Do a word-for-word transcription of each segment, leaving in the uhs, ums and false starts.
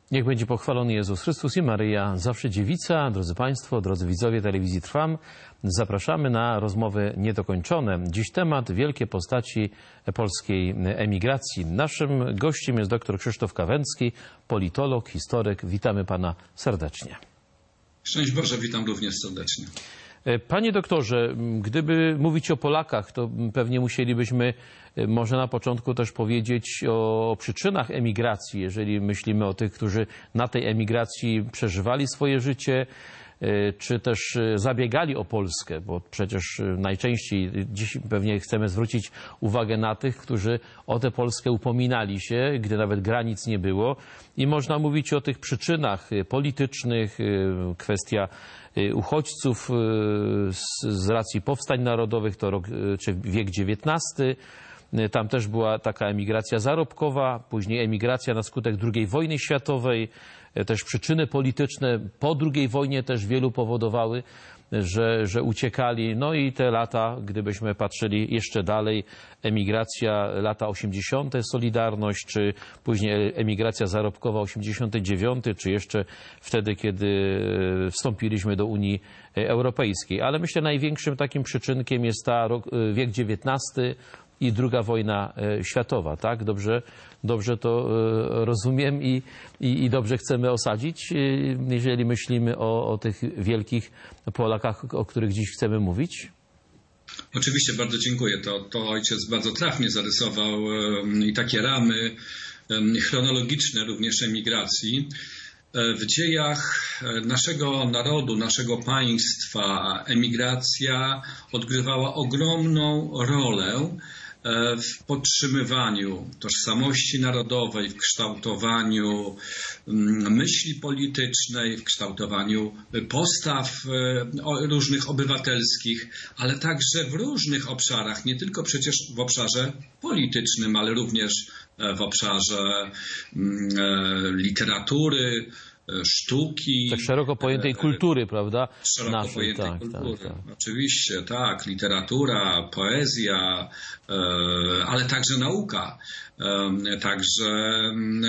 Niech będzie pochwalony Jezus Chrystus i Maryja, zawsze dziewica. Drodzy Państwo, drodzy widzowie telewizji Trwam, zapraszamy na rozmowy niedokończone. Dziś temat wielkie postaci polskiej emigracji. Naszym gościem jest dr Krzysztof Kawęcki, politolog, historyk. Witamy Pana serdecznie. Szczęść Boże, witam również serdecznie. Panie doktorze, gdyby mówić o Polakach, to pewnie musielibyśmy może na początku też powiedzieć o przyczynach emigracji, jeżeli myślimy o tych, którzy na tej emigracji przeżywali swoje życie, czy też zabiegali o Polskę, bo przecież najczęściej dziś pewnie chcemy zwrócić uwagę na tych, którzy o tę Polskę upominali się, gdy nawet granic nie było. I można mówić o tych przyczynach politycznych, kwestia uchodźców z, z racji powstań narodowych, to rok czy wiek dziewiętnasty. Tam też była taka emigracja zarobkowa, później emigracja na skutek drugiej wojny światowej. Też przyczyny polityczne po drugiej wojnie też wielu powodowały, że, że uciekali. No i te lata, gdybyśmy patrzyli jeszcze dalej, emigracja lata osiemdziesiąte, Solidarność, czy później emigracja zarobkowa osiemdziesiąty dziewiąty, czy jeszcze wtedy, kiedy wstąpiliśmy do Unii Europejskiej. Ale myślę, największym takim przyczynkiem jest ta rok, wiek dziewiętnasty i druga wojna światowa, tak? Dobrze, dobrze to rozumiem i, i, i dobrze chcemy osadzić, jeżeli myślimy o, o tych wielkich Polakach, o których dziś chcemy mówić? Oczywiście, bardzo dziękuję. To, to ojciec bardzo trafnie zarysował i takie ramy chronologiczne również emigracji. W dziejach naszego narodu, naszego państwa emigracja odgrywała ogromną rolę w podtrzymywaniu tożsamości narodowej, w kształtowaniu myśli politycznej, w kształtowaniu postaw różnych obywatelskich, ale także w różnych obszarach, nie tylko przecież w obszarze politycznym, ale również w obszarze literatury, sztuki. Tak szeroko pojętej kultury, prawda? Szeroko Naszej, pojętej tak, kultury. tak, tak. Oczywiście, tak. Literatura, poezja, ale także nauka. Także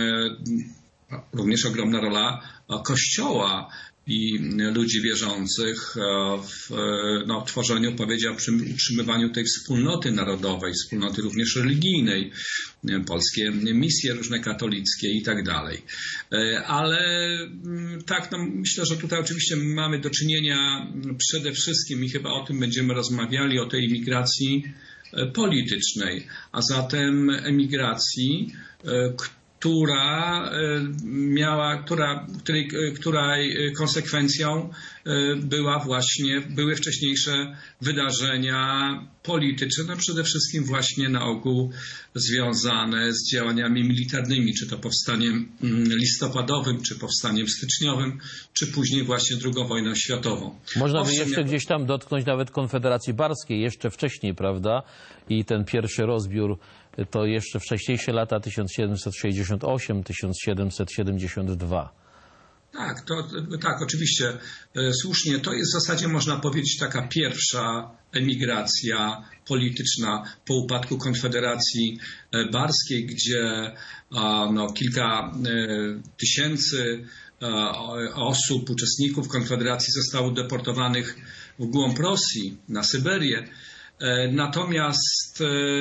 również ogromna rola Kościoła i ludzi wierzących w no, tworzeniu, powiedziałbym, utrzymywaniu tej wspólnoty narodowej, wspólnoty również religijnej, polskie misje różne katolickie i tak dalej. Ale tak, no, myślę, że tutaj oczywiście mamy do czynienia przede wszystkim i chyba o tym będziemy rozmawiali, o tej emigracji politycznej, a zatem emigracji, która miała, która, której, której konsekwencją była właśnie, były wcześniejsze wydarzenia polityczne, no przede wszystkim właśnie na ogół związane z działaniami militarnymi, czy to powstaniem listopadowym, czy powstaniem styczniowym, czy później właśnie drugą wojną światową. Można by jeszcze gdzieś tam dotknąć nawet Konfederacji Barskiej, jeszcze wcześniej, prawda? I ten pierwszy rozbiór to jeszcze wcześniejsze lata tysiąc siedemset sześćdziesiąt osiem do tysiąc siedemset siedemdziesiąt dwa. Tak, to, tak, oczywiście słusznie. To jest w zasadzie, można powiedzieć, taka pierwsza emigracja polityczna po upadku Konfederacji Barskiej, gdzie no, kilka tysięcy osób, uczestników Konfederacji zostało deportowanych w głąb Rosji, na Syberię. Natomiast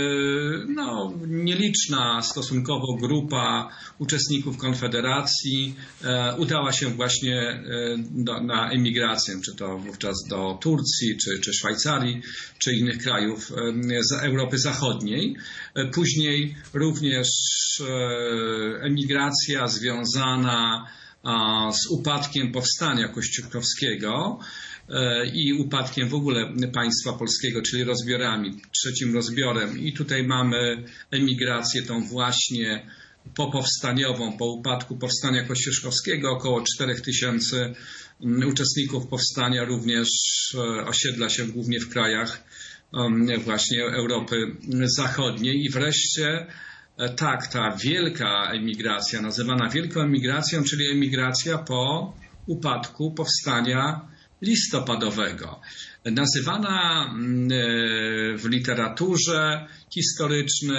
no, nieliczna stosunkowo grupa uczestników Konfederacji udała się właśnie do, na emigrację, czy to wówczas do Turcji, czy, czy Szwajcarii, czy innych krajów z Europy Zachodniej. Później również emigracja związana z upadkiem powstania kościuszkowskiego i upadkiem w ogóle państwa polskiego, czyli rozbiorami, trzecim rozbiorem. I tutaj mamy emigrację tą właśnie popowstaniową, po upadku powstania kościuszkowskiego. Około czterech tysięcy uczestników powstania również osiedla się głównie w krajach właśnie Europy Zachodniej. I wreszcie tak, ta wielka emigracja, nazywana wielką emigracją, czyli emigracja po upadku powstania listopadowego. Nazywana w literaturze historycznej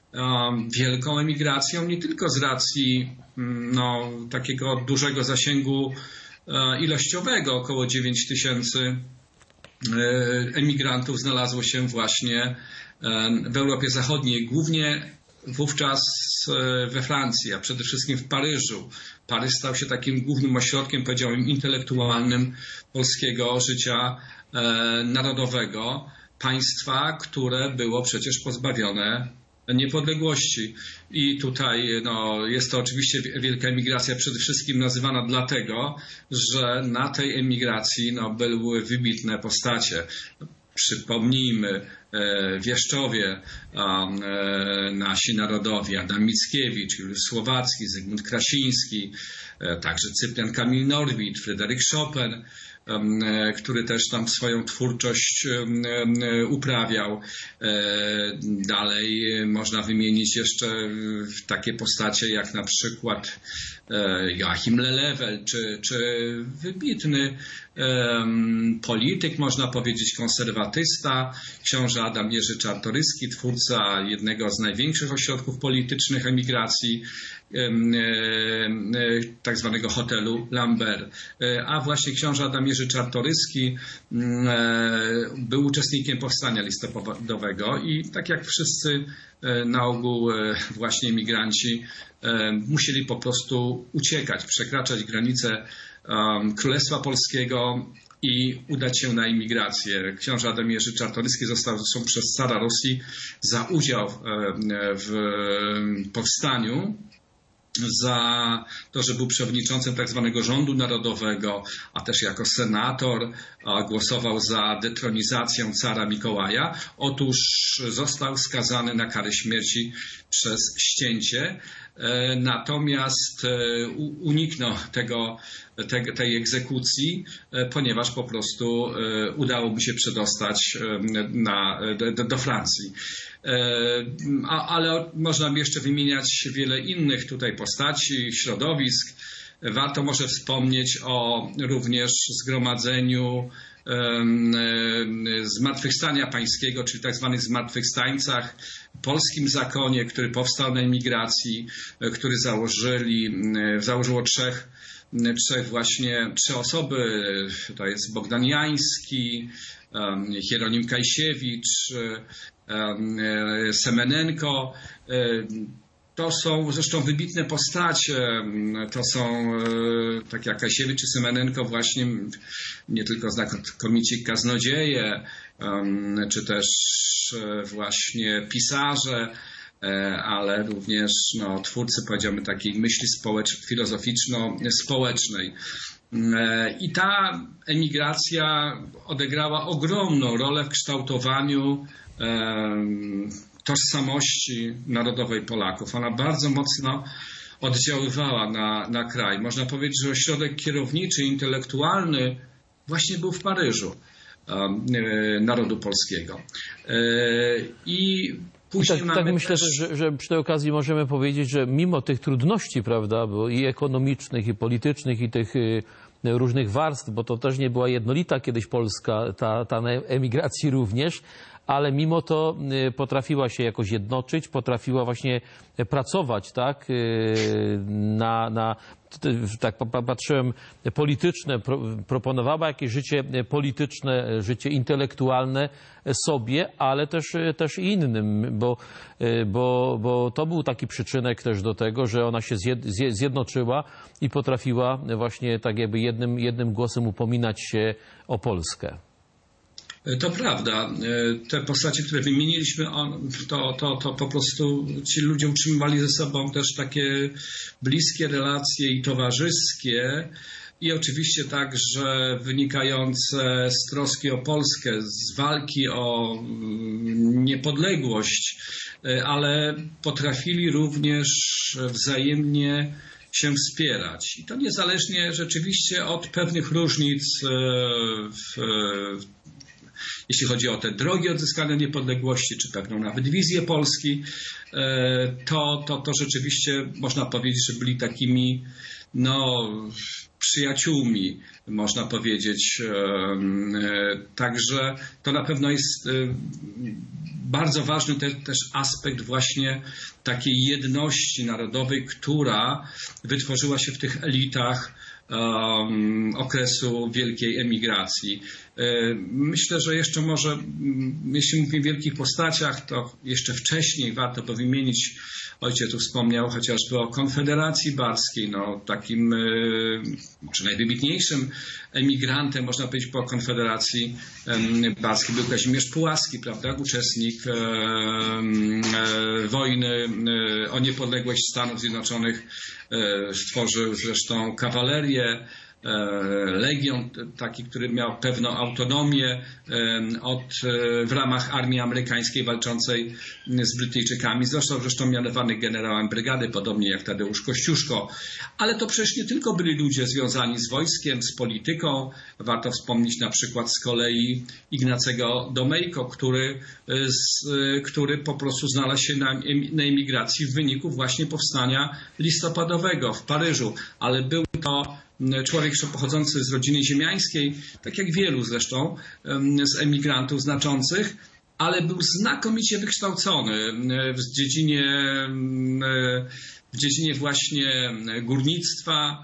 wielką emigracją, nie tylko z racji no, takiego dużego zasięgu ilościowego, około dziewięć tysięcy emigrantów znalazło się właśnie w Europie Zachodniej, głównie wówczas we Francji, a przede wszystkim w Paryżu. Paryż stał się takim głównym ośrodkiem, powiedziałbym, intelektualnym polskiego życia narodowego, państwa, które było przecież pozbawione niepodległości. I tutaj no, jest to oczywiście wielka emigracja, przede wszystkim nazywana dlatego, że na tej emigracji no, były wybitne postacie. Przypomnijmy, wieszczowie nasi narodowi, Adam Mickiewicz, Juliusz Słowacki, Zygmunt Krasiński, także Cyprian Kamil Norwid, Fryderyk Chopin, który też tam swoją twórczość uprawiał. Dalej można wymienić jeszcze takie postacie jak na przykład Joachim Lelewel, czy, czy wybitny polityk, można powiedzieć konserwatysta, książę Adam Jerzy Czartoryski, twórca jednego z największych ośrodków politycznych emigracji, tak zwanego hotelu Lambert. A właśnie książę Adam Jerzy Czartoryski był uczestnikiem powstania listopadowego i tak jak wszyscy na ogół właśnie emigranci musieli po prostu uciekać, przekraczać granice Królestwa Polskiego i udać się na emigrację. Książę Adam Jerzy Czartoryski został zresztą przez cara Rosji za udział w powstaniu, za to, że był przewodniczącym tak zwanego rządu narodowego, a też jako senator głosował za detronizacją cara Mikołaja. Otóż został skazany na karę śmierci przez ścięcie, natomiast uniknął tego, tej, tej egzekucji, ponieważ po prostu udało mu się przedostać na, do, do Francji. Ale można by jeszcze wymieniać wiele innych tutaj postaci, środowisk. Warto może wspomnieć o również zgromadzeniu Zmartwychwstania Pańskiego, czyli tak zwanych zmartwychwstańcach, polskim zakonie, który powstał na emigracji, który założyli, założyło trzech, trzech właśnie, trzy osoby, to jest Bogdan Jański, Hieronim Kajsiewicz, Semenenko. To są zresztą wybitne postacie, to są, tak jak Kajsiewicz czy Semenenko, właśnie nie tylko znakomici kaznodzieje, czy też właśnie pisarze, ale również no, twórcy, powiedziałbym, takiej myśli społecz- filozoficzno-społecznej. I ta emigracja odegrała ogromną rolę w kształtowaniu tożsamości narodowej Polaków. Ona bardzo mocno oddziaływała na, na kraj. Można powiedzieć, że ośrodek kierowniczy, intelektualny właśnie był w Paryżu narodu polskiego. I później tak, mamy tak myślę, też... że, że przy tej okazji możemy powiedzieć, że mimo tych trudności, prawda, bo i ekonomicznych, i politycznych, i tych różnych warstw, bo to też nie była jednolita kiedyś Polska, ta, ta na emigracji również, ale mimo to potrafiła się jakoś jednoczyć, potrafiła właśnie pracować, tak, na, na tak patrzyłem, polityczne, proponowała jakieś życie polityczne, życie intelektualne sobie, ale też, też i innym, bo, bo, bo to był taki przyczynek też do tego, że ona się zjednoczyła i potrafiła właśnie tak jakby jednym, jednym głosem upominać się o Polskę. To prawda. Te postacie, które wymieniliśmy, to, to, to po prostu ci ludzie utrzymywali ze sobą też takie bliskie relacje i towarzyskie i oczywiście także wynikające z troski o Polskę, z walki o niepodległość, ale potrafili również wzajemnie się wspierać. I to niezależnie rzeczywiście od pewnych różnic w jeśli chodzi o te drogi odzyskania niepodległości, czy pewną nawet wizję Polski, to, to, to rzeczywiście można powiedzieć, że byli takimi no, przyjaciółmi, można powiedzieć. Także to na pewno jest bardzo ważny te, też aspekt właśnie takiej jedności narodowej, która wytworzyła się w tych elitach Um, okresu wielkiej emigracji. Myślę, że jeszcze może, jeśli mówimy o wielkich postaciach, to jeszcze wcześniej warto by wymienić, ojciec tu wspomniał chociażby o Konfederacji Barskiej, no takim może najwybitniejszym emigrantem, można powiedzieć, po Konfederacji Barskiej był Kazimierz Pułaski, prawda, uczestnik wojny o niepodległość Stanów Zjednoczonych, stworzył zresztą kawalerię, legion taki, który miał pewną autonomię od, w ramach armii amerykańskiej walczącej z Brytyjczykami. Został zresztą mianowany generałem brygady, podobnie jak Tadeusz Kościuszko. Ale to przecież nie tylko byli ludzie związani z wojskiem, z polityką. Warto wspomnieć na przykład z kolei Ignacego Domejko, który, z, który po prostu znalazł się na, na emigracji w wyniku właśnie powstania listopadowego w Paryżu. Ale był to człowiek pochodzący z rodziny ziemiańskiej, tak jak wielu zresztą z emigrantów znaczących, ale był znakomicie wykształcony w dziedzinie, w dziedzinie właśnie górnictwa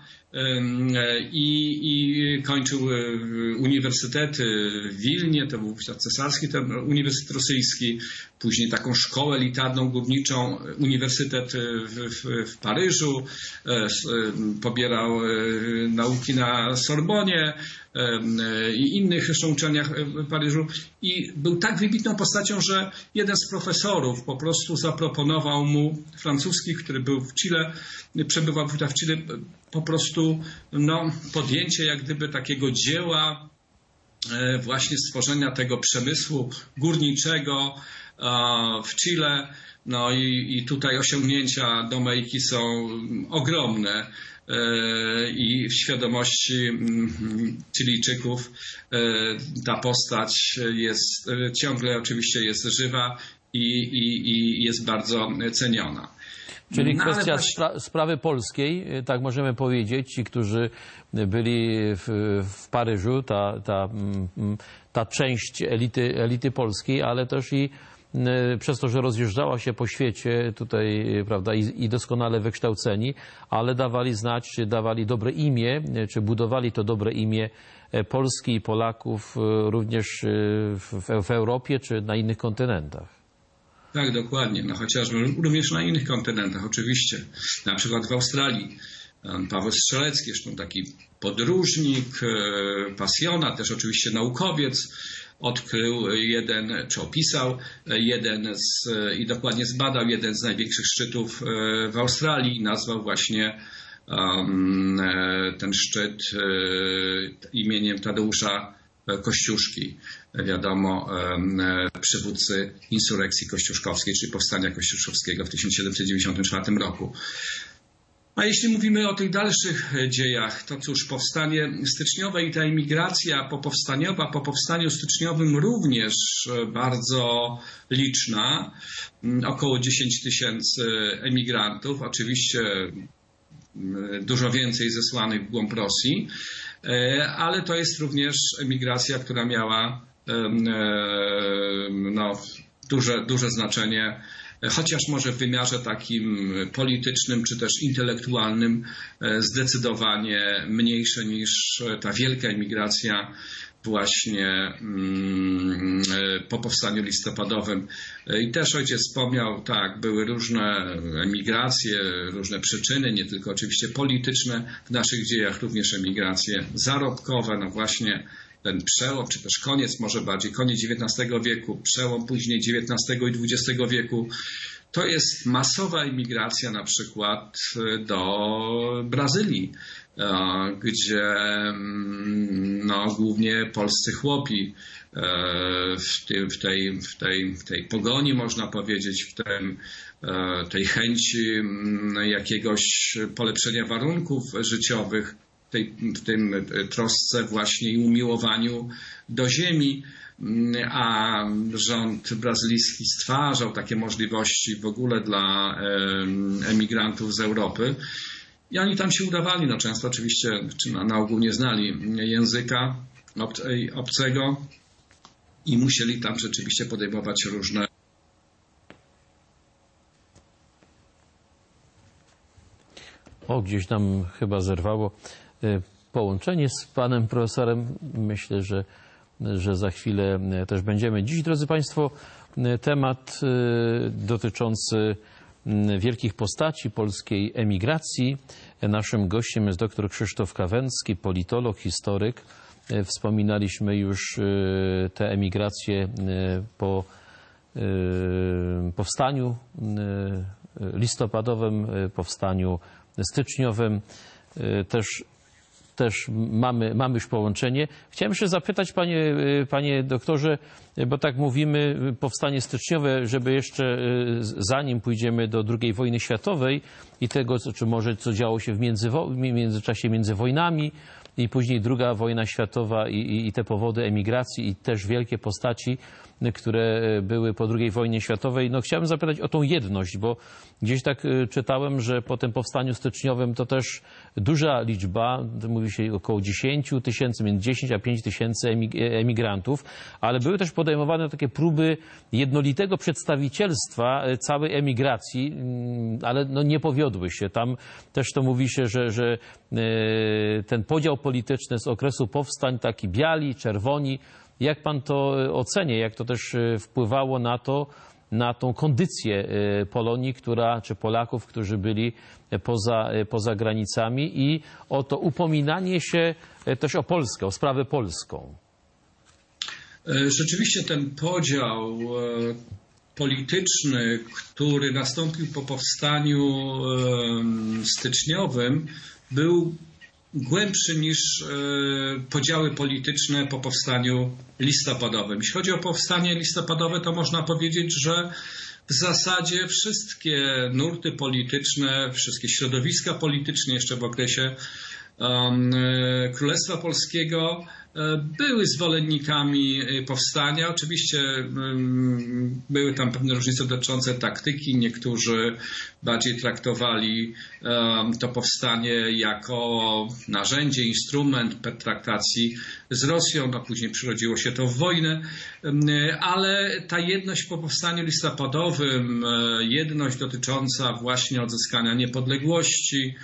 i, i kończył uniwersytety w Wilnie, to był cesarski ten Uniwersytet Rosyjski, później taką szkołę elitarną górniczą, Uniwersytet w, w, w Paryżu, pobierał nauki na Sorbonie i innych jeszcze uczelniach w Paryżu i był tak wybitną postacią, że jeden z profesorów po prostu zaproponował mu, francuski, który był w Chile, przebywał w Chile, po prostu no, podjęcie jak gdyby takiego dzieła właśnie stworzenia tego przemysłu górniczego w Chile. No i, i tutaj osiągnięcia Domejki są ogromne i w świadomości Chilijczyków ta postać jest ciągle oczywiście jest żywa i, i, i jest bardzo ceniona. Czyli no, kwestia właśnie... spra sprawy polskiej, tak możemy powiedzieć, ci, którzy byli w, w Paryżu, ta, ta, ta część elity, elity polskiej, ale też i przez to, że rozjeżdżała się po świecie tutaj, prawda, i, i doskonale wykształceni, ale dawali znać, czy dawali dobre imię, czy budowali to dobre imię Polski i Polaków również w, w Europie, czy na innych kontynentach. Tak, dokładnie. No chociażby również na innych kontynentach, oczywiście. Na przykład w Australii. Paweł Strzelecki, zresztą taki podróżnik, pasjonat, też oczywiście naukowiec, odkrył jeden, czy opisał jeden z, i dokładnie zbadał jeden z największych szczytów w Australii. Nazwał właśnie um, ten szczyt imieniem Tadeusza Kościuszki, wiadomo, przywódcy insurekcji kościuszkowskiej, czyli powstania kościuszkowskiego w tysiąc siedemset dziewięćdziesiątym czwartym roku. A jeśli mówimy o tych dalszych dziejach, to cóż, powstanie styczniowe i ta emigracja popowstaniowa, po powstaniu styczniowym również bardzo liczna, około dziesięć tysięcy emigrantów, oczywiście dużo więcej zesłanych w głąb Rosji, ale to jest również emigracja, która miała no, duże, duże znaczenie, chociaż może w wymiarze takim politycznym czy też intelektualnym zdecydowanie mniejsze niż ta wielka emigracja właśnie po powstaniu listopadowym. I też ojciec wspomniał, tak, były różne emigracje, różne przyczyny, nie tylko oczywiście polityczne, w naszych dziejach również emigracje zarobkowe, no właśnie ten przełom, czy też koniec, może bardziej koniec dziewiętnastego wieku, przełom później dziewiętnastego i dwudziestego wieku, to jest masowa emigracja na przykład do Brazylii, gdzie no, głównie polscy chłopi w tej, w, tej, w, tej, w tej pogoni, można powiedzieć, w tym, tej chęci jakiegoś polepszenia warunków życiowych, tej, w tym trosce właśnie i umiłowaniu do ziemi, a rząd brazylijski stwarzał takie możliwości w ogóle dla emigrantów z Europy. I oni tam się udawali, no często oczywiście, czy na, na ogół nie znali języka obcego i musieli tam rzeczywiście podejmować różne. O, gdzieś tam chyba zerwało połączenie z panem profesorem. Myślę, że, że za chwilę też będziemy. Dziś, drodzy Państwo, temat dotyczący wielkich postaci polskiej emigracji. Naszym gościem jest dr Krzysztof Kawęcki, politolog, historyk. Wspominaliśmy już tę emigrację po powstaniu listopadowym, powstaniu styczniowym. Też, też mamy, mamy już połączenie. Chciałem jeszcze zapytać, panie, panie doktorze, bo tak mówimy, powstanie styczniowe, żeby jeszcze zanim pójdziemy do drugiej wojny światowej i tego, czy może co działo się w międzywo- międzyczasie między wojnami i później druga wojna światowa i, i, i te powody emigracji i też wielkie postaci, które były po drugiej wojnie światowej. No, chciałem zapytać o tą jedność, bo gdzieś tak czytałem, że po tym powstaniu styczniowym to też duża liczba, mówi się około dziesięć tysięcy, między dziesięć a pięć tysięcy emigrantów, ale były też podejmowane takie próby jednolitego przedstawicielstwa całej emigracji, ale no nie powiodły się. Tam też to mówi się, że, że ten podział polityczny z okresu powstań, taki biali, czerwoni. Jak pan to ocenia? Jak to też wpływało na to, na tą kondycję Polonii, która, czy Polaków, którzy byli poza, poza granicami i o to upominanie się też o Polskę, o sprawę polską? Rzeczywiście ten podział polityczny, który nastąpił po powstaniu styczniowym, był głębszy niż podziały polityczne po powstaniu listopadowym. Jeśli chodzi o powstanie listopadowe, to można powiedzieć, że w zasadzie wszystkie nurty polityczne, wszystkie środowiska polityczne jeszcze w okresie um, Królestwa Polskiego były zwolennikami powstania. Oczywiście um, były tam pewne różnice dotyczące taktyki. Niektórzy bardziej traktowali um, to powstanie jako narzędzie, instrument pertraktacji z Rosją. No, później przyrodziło się to w wojnę. Um, ale ta jedność po powstaniu listopadowym, um, jedność dotycząca właśnie odzyskania niepodległości,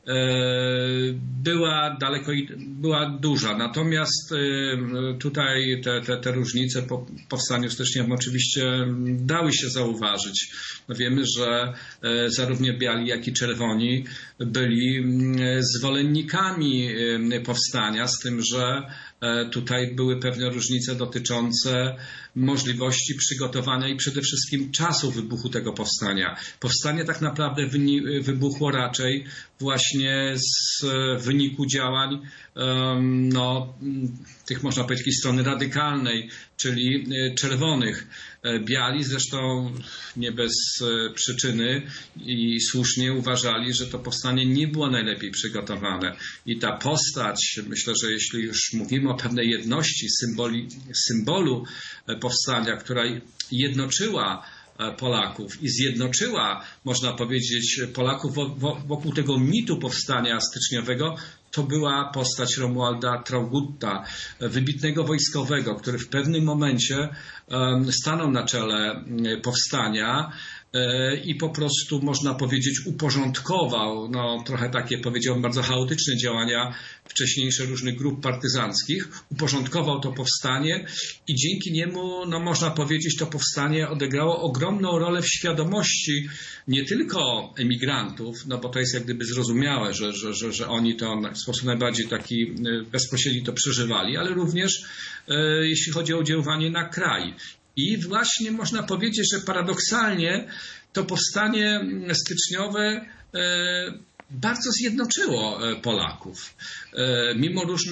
była daleko, była duża. Natomiast tutaj te, te, te różnice po powstaniu styczniowym oczywiście dały się zauważyć. No wiemy, że zarówno biali, jak i czerwoni byli zwolennikami powstania, z tym, że tutaj były pewne różnice dotyczące możliwości przygotowania i przede wszystkim czasu wybuchu tego powstania. Powstanie tak naprawdę wybuchło raczej właśnie z wyniku działań no, tych, można powiedzieć, strony radykalnej, czyli czerwonych. Biali zresztą nie bez przyczyny i słusznie uważali, że to powstanie nie było najlepiej przygotowane. I ta postać, myślę, że jeśli już mówimy o pewnej jedności, symboli, symbolu powstania, która jednoczyła Polaków i zjednoczyła, można powiedzieć, Polaków wokół tego mitu powstania styczniowego, to była postać Romualda Traugutta, wybitnego wojskowego, który w pewnym momencie stanął na czele powstania i po prostu, można powiedzieć, uporządkował, no trochę takie, powiedziałbym, bardzo chaotyczne działania wcześniejsze różnych grup partyzanckich, uporządkował to powstanie i dzięki niemu, no można powiedzieć, to powstanie odegrało ogromną rolę w świadomości nie tylko emigrantów, no bo to jest jak gdyby zrozumiałe, że, że, że, że oni to w sposób najbardziej taki bezpośredni to przeżywali, ale również e, jeśli chodzi o oddziaływanie na kraj. I właśnie można powiedzieć, że paradoksalnie to powstanie styczniowe bardzo zjednoczyło Polaków. Mimo różnych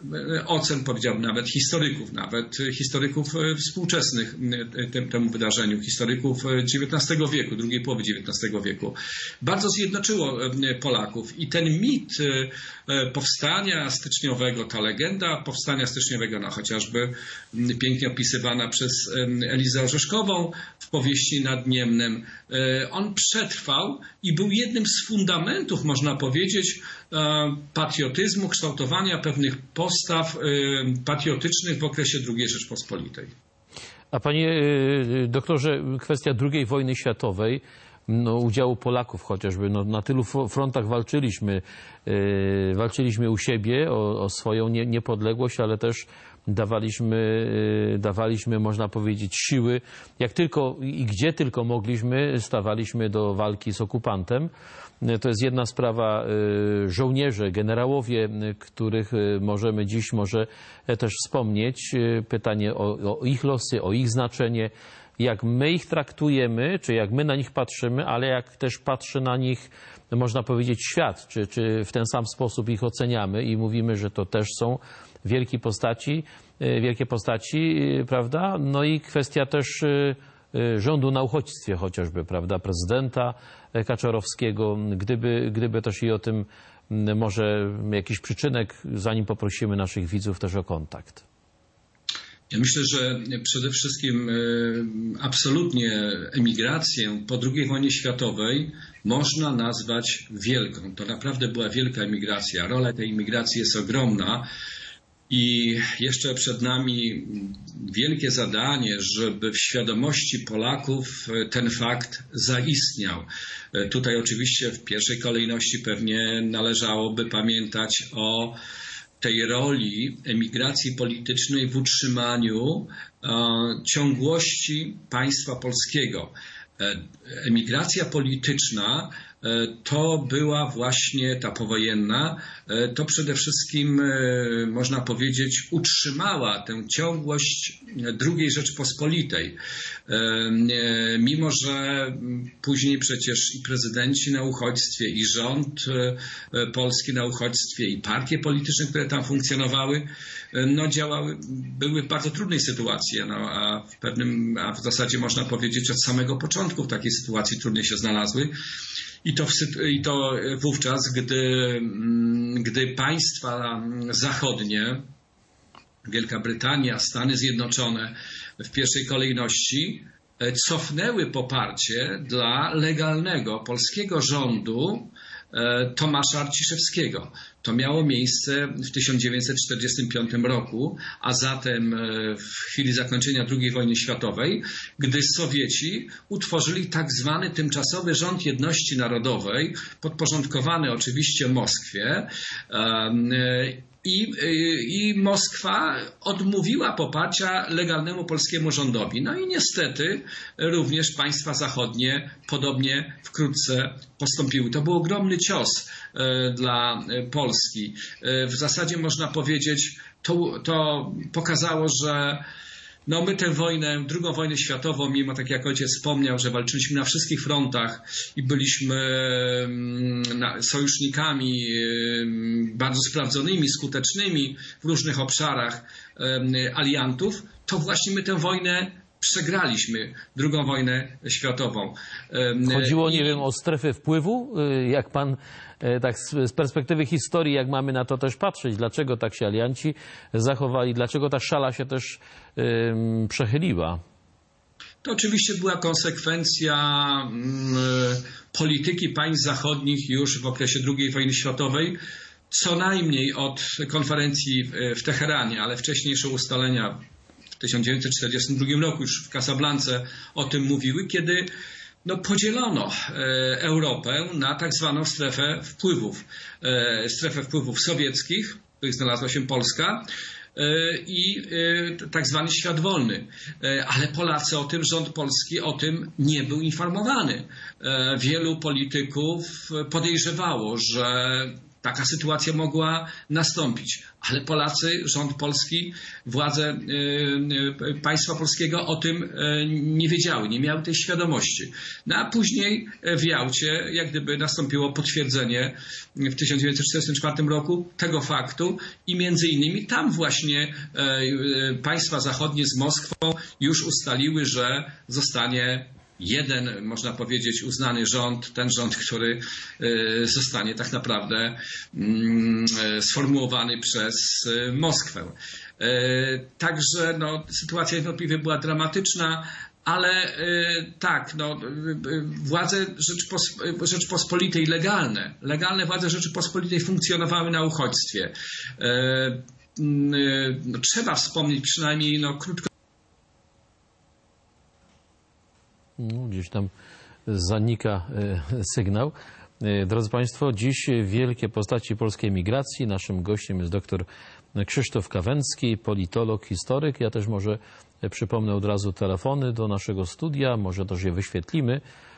ocen, powiedziałbym nawet historyków, nawet historyków współczesnych temu wydarzeniu, historyków dziewiętnastego wieku, drugiej połowy dziewiętnastego wieku. Bardzo zjednoczyło Polaków i ten mit powstania styczniowego, ta legenda powstania styczniowego, no chociażby pięknie opisywana przez Elizę Orzeszkową w powieści Nad Niemnem, on przetrwał i był jednym z fundamentów, można powiedzieć, patriotyzmu, kształtowania pewnych postaw patriotycznych w okresie drugiej Rzeczpospolitej. A panie doktorze, kwestia drugiej wojny światowej, no, udziału Polaków chociażby, no, na tylu frontach walczyliśmy, yy, walczyliśmy u siebie o, o swoją nie, niepodległość, ale też dawaliśmy, yy, dawaliśmy, można powiedzieć, siły, jak tylko i gdzie tylko mogliśmy, stawaliśmy do walki z okupantem. To jest jedna sprawa, żołnierze, generałowie, których możemy dziś może też wspomnieć. Pytanie o, o ich losy, o ich znaczenie, jak my ich traktujemy, czy jak my na nich patrzymy, ale jak też patrzy na nich, można powiedzieć, świat, czy, czy w ten sam sposób ich oceniamy i mówimy, że to też są wielkie postaci, wielkie postaci, prawda? No i kwestia też rządu na uchodźstwie chociażby, prawda, prezydenta Kaczorowskiego, gdyby, gdyby też i o tym może jakiś przyczynek, zanim poprosimy naszych widzów też o kontakt. Ja myślę, że przede wszystkim absolutnie emigrację po drugiej wojnie światowej można nazwać wielką. To naprawdę była wielka emigracja. Rola tej emigracji jest ogromna. I jeszcze przed nami wielkie zadanie, żeby w świadomości Polaków ten fakt zaistniał. Tutaj oczywiście w pierwszej kolejności pewnie należałoby pamiętać o tej roli emigracji politycznej w utrzymaniu ciągłości państwa polskiego. Emigracja polityczna to była właśnie ta powojenna, to przede wszystkim, można powiedzieć, utrzymała tę ciągłość drugiej Rzeczpospolitej. Mimo że później przecież i prezydenci na uchodźstwie, i rząd polski na uchodźstwie, i partie polityczne, które tam funkcjonowały, no działały, były w bardzo trudnej sytuacji, no, a w pewnym, a w zasadzie można powiedzieć od samego początku w takiej sytuacji trudnej się znalazły. I to, w, I to wówczas, gdy, gdy państwa zachodnie, Wielka Brytania, Stany Zjednoczone w pierwszej kolejności cofnęły poparcie dla legalnego polskiego rządu Tomasza Arciszewskiego. To miało miejsce w tysiąc dziewięćset czterdziestym piątym roku, a zatem w chwili zakończenia drugiej wojny światowej, gdy Sowieci utworzyli tak zwany tymczasowy rząd jedności narodowej, podporządkowany oczywiście Moskwie. I, I Moskwa odmówiła poparcia legalnemu polskiemu rządowi. No i niestety również państwa zachodnie podobnie wkrótce postąpiły. To był ogromny cios dla Polski. W zasadzie można powiedzieć, to, to pokazało, że no my tę wojnę, drugą wojnę światową, mimo tak jak ojciec wspomniał, że walczyliśmy na wszystkich frontach i byliśmy sojusznikami bardzo sprawdzonymi, skutecznymi w różnych obszarach aliantów, to właśnie my tę wojnę przegraliśmy, drugą wojnę światową. Chodziło, nie I... wiem, o strefy wpływu, jak pan tak z perspektywy historii, jak mamy na to też patrzeć, dlaczego tak się alianci zachowali, dlaczego ta szala się też um, przechyliła? To oczywiście była konsekwencja um, polityki państw zachodnich już w okresie drugiej wojny światowej, co najmniej od konferencji w, w Teheranie, ale wcześniejsze ustalenia w tysiąc dziewięćset czterdziestym drugim roku już w Casablance o tym mówiły, kiedy no, podzielono Europę na tak zwaną strefę wpływów. Strefę wpływów sowieckich, w której znalazła się Polska, i tak zwany świat wolny. Ale Polacy o tym, rząd polski o tym nie był informowany. Wielu polityków podejrzewało, że taka sytuacja mogła nastąpić. Ale Polacy, rząd polski, władze państwa polskiego o tym nie wiedziały, nie miały tej świadomości. No a później w Jałcie jak gdyby nastąpiło potwierdzenie w tysiąc dziewięćset czterdziestym czwartym roku tego faktu i między innymi tam właśnie państwa zachodnie z Moskwą już ustaliły, że zostanie jeden, można powiedzieć, uznany rząd, ten rząd, który zostanie tak naprawdę sformułowany przez Moskwę. Także no, sytuacja niewątpliwie była dramatyczna, ale tak, no, władze Rzeczpos- Rzeczypospolitej legalne, legalne władze Rzeczypospolitej funkcjonowały na uchodźstwie. No, trzeba wspomnieć przynajmniej no, krótko. No, gdzieś tam zanika sygnał. Drodzy Państwo, dziś wielkie postaci polskiej emigracji. Naszym gościem jest dr Krzysztof Kawęcki, politolog, historyk. Ja też może przypomnę od razu telefony do naszego studia, może też je wyświetlimy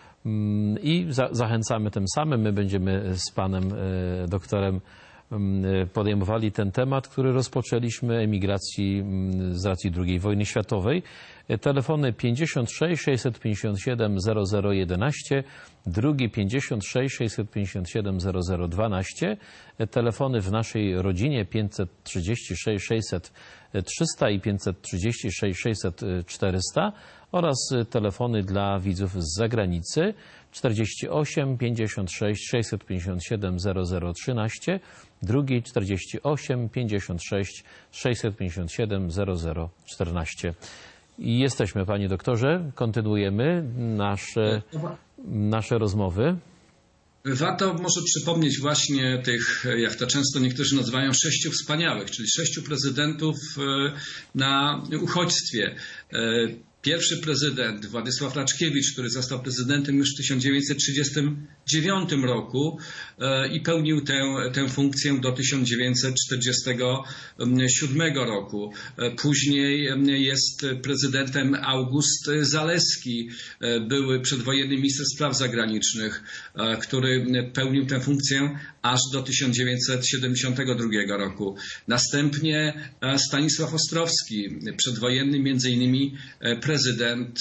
i za zachęcamy tym samym. My będziemy z panem doktorem podejmowali ten temat, który rozpoczęliśmy, emigracji z racji drugiej wojny światowej. Telefony pięćdziesiąt sześć sześćset pięćdziesiąt siedem zero zero jedenaście, drugi pięćdziesiąt sześć sześćset pięćdziesiąt siedem zero zero dwanaście, telefony w naszej rodzinie pięćset trzydzieści sześć sześćset trzysta i pięćset trzydzieści sześć sześćset czterysta oraz telefony dla widzów z zagranicy czterdzieści osiem pięćdziesiąt sześć sześćset pięćdziesiąt siedem zero zero trzynaście, drugi czterdzieści osiem pięćdziesiąt sześć sześćset pięćdziesiąt siedem zero zero czternaście. I jesteśmy, panie doktorze, kontynuujemy nasze, nasze rozmowy. Warto może przypomnieć właśnie tych, jak to często niektórzy nazywają, sześciu wspaniałych, czyli sześciu prezydentów na uchodźstwie. Pierwszy prezydent, Władysław Raczkiewicz, który został prezydentem już w tysiąc dziewięćset trzydziestym dziewiątym roku i pełnił tę, tę funkcję do tysiąc dziewięćset czterdziestego siódmego roku. Później jest prezydentem August Zaleski, były przedwojenny minister spraw zagranicznych, który pełnił tę funkcję aż do tysiąc dziewięćset siedemdziesiątego drugiego roku. Następnie Stanisław Ostrowski, przedwojenny między innymi prezydent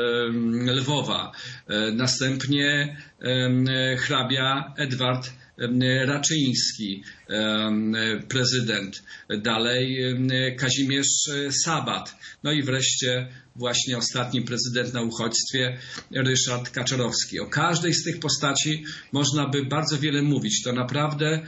Lwowa. Następnie hrabia Edward Raczyński, prezydent. Dalej Kazimierz Sabat. No i wreszcie właśnie ostatni prezydent na uchodźstwie, Ryszard Kaczorowski. O każdej z tych postaci można by bardzo wiele mówić. To naprawdę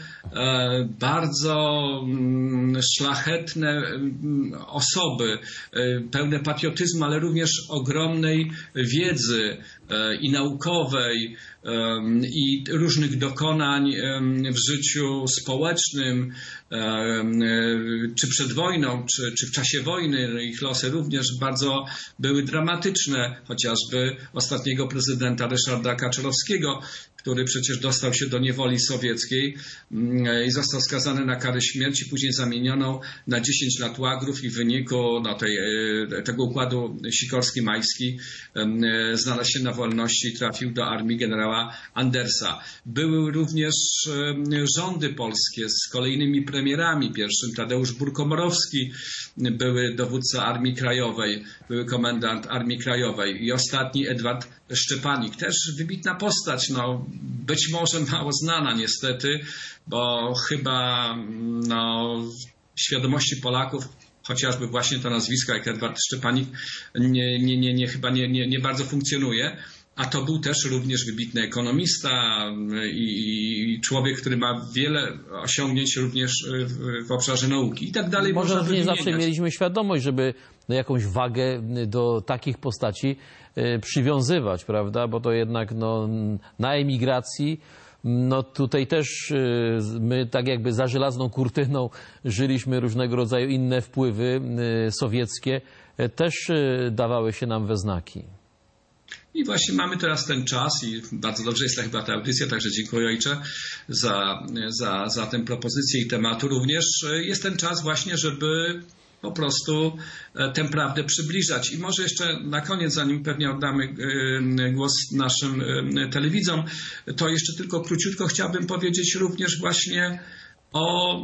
bardzo szlachetne osoby, pełne patriotyzmu, ale również ogromnej wiedzy i naukowej, i różnych dokonań w życiu społecznym, czy przed wojną, czy, czy w czasie wojny. Ich losy również bardzo były dramatyczne, chociażby ostatniego prezydenta Ryszarda Kaczorowskiego, który przecież dostał się do niewoli sowieckiej i został skazany na karę śmierci, później zamienioną na dziesięć lat łagrów i w wyniku no, tej, tego układu Sikorski-Majski znalazł się na wolności i trafił do armii generała Andersa. Były również rządy polskie z kolejnymi premierami. Pierwszym Tadeusz Burkomorowski, były dowódca Armii Krajowej, były komendant Armii Krajowej i ostatni Edward Szczepanik. Też wybitna postać, no, być może mało znana niestety, bo chyba no, w świadomości Polaków chociażby właśnie to nazwisko jak Edward Szczepanik nie, nie, nie, nie, chyba nie, nie, nie bardzo funkcjonuje. A to był też również wybitny ekonomista i, i człowiek, który ma wiele osiągnięć również w, w obszarze nauki i tak dalej. Może nie wymieniać. Zawsze mieliśmy świadomość, żeby jakąś wagę do takich postaci przywiązywać, prawda? Bo to jednak no, na emigracji, no tutaj też my tak jakby za żelazną kurtyną żyliśmy, różnego rodzaju inne wpływy sowieckie też dawały się nam we znaki. I właśnie mamy teraz ten czas i bardzo dobrze jest chyba ta audycja, także dziękuję ojcze za, za, za tę propozycję i tematu. Również jest ten czas właśnie, żeby po prostu tę prawdę przybliżać. I może jeszcze na koniec, zanim pewnie oddamy głos naszym telewidzom, to jeszcze tylko króciutko chciałbym powiedzieć również właśnie o,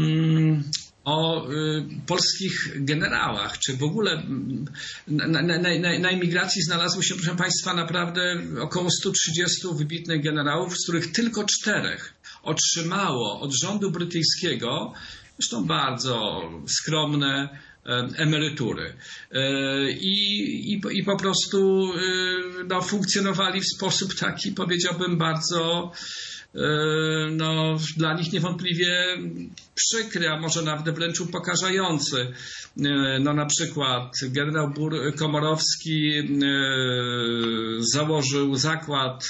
o polskich generałach, czy w ogóle na, na, na, na emigracji znalazło się, proszę Państwa, naprawdę około stu trzydziestu wybitnych generałów, z których tylko czterech otrzymało od rządu brytyjskiego, zresztą bardzo skromne, emerytury. I, i, i po prostu no, funkcjonowali w sposób taki, powiedziałbym, bardzo no, dla nich niewątpliwie przykry, a może nawet wręcz upokarzający. No, na przykład generał Komorowski założył zakład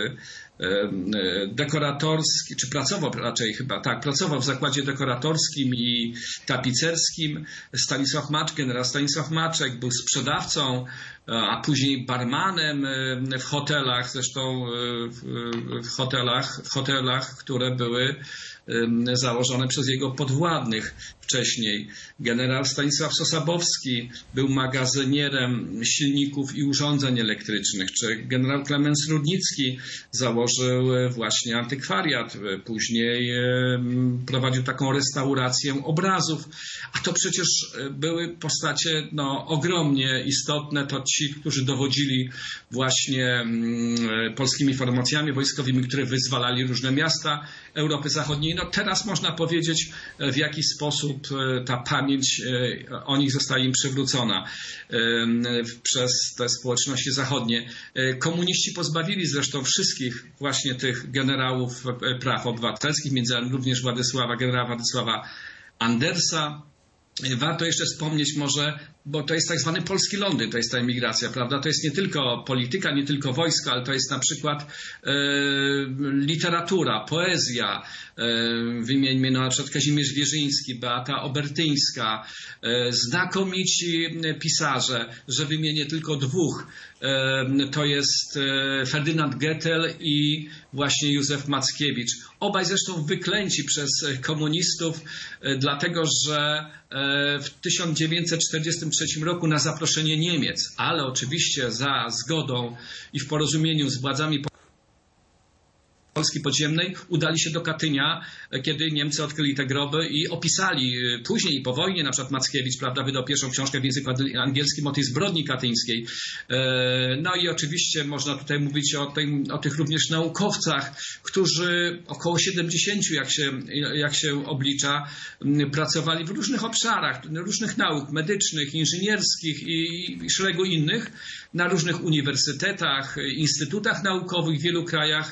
dekoratorski, czy pracował raczej chyba, tak, pracował w zakładzie dekoratorskim i tapicerskim. Stanisław Maczek, generał Stanisław Maczek był sprzedawcą, a później barmanem w hotelach, zresztą w hotelach, w hotelach, które były założone przez jego podwładnych wcześniej. Generał Stanisław Sosabowski był magazynierem silników i urządzeń elektrycznych, czy generał Klemens Rudnicki założył właśnie antykwariat, później prowadził taką restaurację obrazów, a to przecież były postacie no, ogromnie istotne, to ci, którzy dowodzili właśnie polskimi formacjami wojskowymi, które wyzwalali różne miasta Europy Zachodniej. No teraz można powiedzieć, w jaki sposób ta pamięć o nich została im przywrócona przez te społeczności zachodnie. Komuniści pozbawili zresztą wszystkich właśnie tych generałów praw obywatelskich, między innymi również Władysława, generała Władysława Andersa. Warto jeszcze wspomnieć może, bo to jest tak zwany polski Londyn, to jest ta emigracja, prawda? To jest nie tylko polityka, nie tylko wojsko, ale to jest na przykład e, literatura, poezja. E, wymieńmy no, na przykład Kazimierz Wierzyński, Beata Obertyńska, e, znakomici pisarze, że wymienię tylko dwóch. E, to jest e, Ferdynand Goethel i właśnie Józef Mackiewicz. Obaj zresztą wyklęci przez komunistów, e, dlatego że w tysiąc dziewięćset czterdziestym trzecim roku na zaproszenie Niemiec, ale oczywiście za zgodą i w porozumieniu z władzami Polski Podziemnej, udali się do Katynia, kiedy Niemcy odkryli te groby i opisali później po wojnie, na przykład Mackiewicz, prawda, wydał pierwszą książkę w języku angielskim o tej zbrodni katyńskiej. No i oczywiście można tutaj mówić o, tej, o tych również naukowcach, którzy około siedemdziesięciu, jak się, jak się oblicza, pracowali w różnych obszarach, różnych nauk medycznych, inżynierskich i szeregu innych, na różnych uniwersytetach, instytutach naukowych w wielu krajach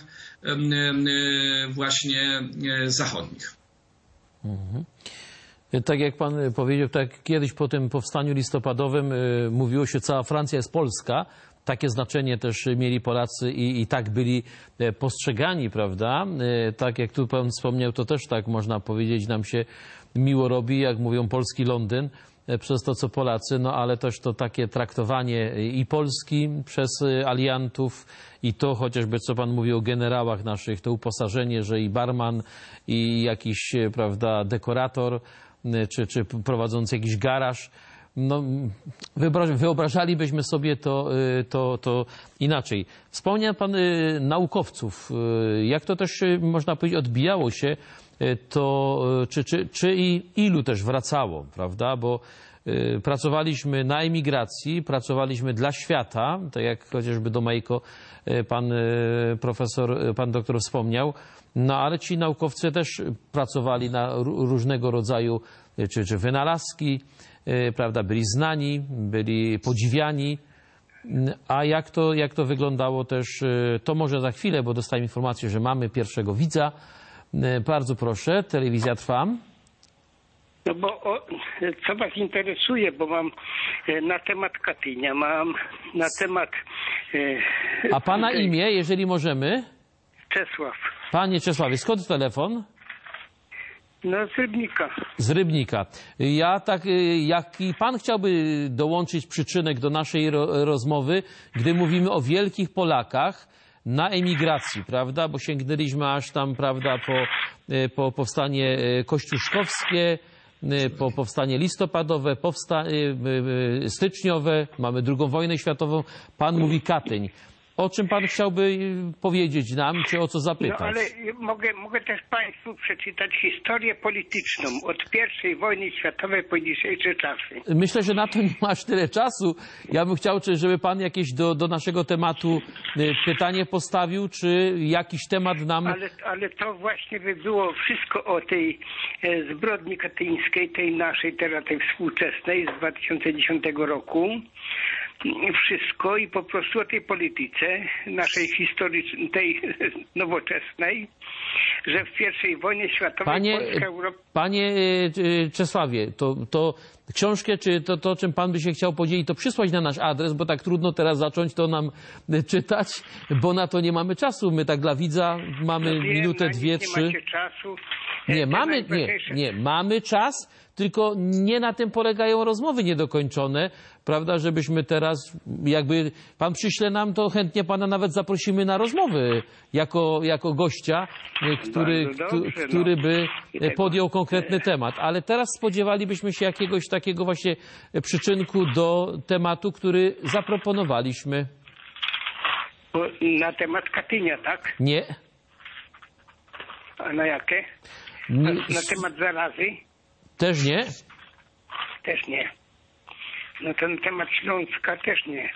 właśnie zachodnich. Mhm. Tak jak pan powiedział, tak kiedyś po tym powstaniu listopadowym mówiło się, cała Francja jest Polska. Takie znaczenie też mieli Polacy i, i tak byli postrzegani, prawda? Tak jak tu pan wspomniał, to też tak można powiedzieć, nam się miło robi, jak mówią polski Londyn, przez to, co Polacy, no ale też to takie traktowanie i Polski przez aliantów i to chociażby, co pan mówił o generałach naszych, to uposażenie, że i barman, i jakiś, prawda, dekorator, czy, czy prowadzący jakiś garaż, no, wyobrażalibyśmy sobie to, to, to inaczej. Wspomniał pan naukowców. Jak to też, można powiedzieć, odbijało się, to czy, czy, czy i ilu też wracało, prawda? Bo y, pracowaliśmy na emigracji, pracowaliśmy dla świata, tak jak chociażby Domejko y, pan y, profesor, y, pan doktor wspomniał, no ale ci naukowcy też pracowali na różnego rodzaju y, czy, czy wynalazki, y, prawda? Byli znani, byli podziwiani. A jak to, jak to wyglądało też, y, to może za chwilę, bo dostałem informację, że mamy pierwszego widza. Bardzo proszę, telewizja trwa. No bo o, co was interesuje, bo mam na temat Katynia, mam na temat... E, A pana tej... imię, jeżeli możemy? Czesław. Panie Czesławie, skąd telefon? No z Rybnika. Z Rybnika. Ja tak, jaki pan chciałby dołączyć przyczynek do naszej ro rozmowy, gdy mówimy o wielkich Polakach na emigracji, prawda? Bo sięgnęliśmy aż tam, prawda, po, po powstanie kościuszkowskie, po powstanie listopadowe, powsta styczniowe, mamy drugą wojnę światową. Pan mówi Katyń. O czym pan chciałby powiedzieć nam, czy o co zapytać? No ale mogę, mogę też państwu przeczytać historię polityczną od pierwszej wojny światowej po dzisiejsze czasy. Myślę, że na to nie ma aż tyle czasu. Ja bym chciał, żeby pan jakieś do, do naszego tematu pytanie postawił, czy jakiś temat nam... Ale, ale to właśnie by było wszystko o tej zbrodni katyńskiej, tej naszej, teraz tej współczesnej z dwa tysiące dziesiątego roku. Wszystko i po prostu o tej polityce naszej historycznej, tej nowoczesnej, że w pierwszej wojnie światowej Panie, Polska, Europa... Panie Czesławie, to, to książkę, czy to, to, czym pan by się chciał podzielić, to przysłać na nasz adres, bo tak trudno teraz zacząć to nam czytać, bo na to nie mamy czasu. My tak dla widza mamy no wiem, minutę, dwie, nie trzy. macie czasu. Nie, mamy, nie, nie, mamy czas, tylko nie na tym polegają rozmowy niedokończone, prawda, żebyśmy teraz, jakby pan przyśle nam, to chętnie pana nawet zaprosimy na rozmowy jako, jako gościa, który, dobrze, który no. by podjął konkretny temat. Ale teraz spodziewalibyśmy się jakiegoś takiego właśnie przyczynku do tematu, który zaproponowaliśmy. Na temat Katynia, tak? Nie. A na jakie? Nie. Na, na temat zarazy? Też nie? Też nie. No ten temat Śląska też nie.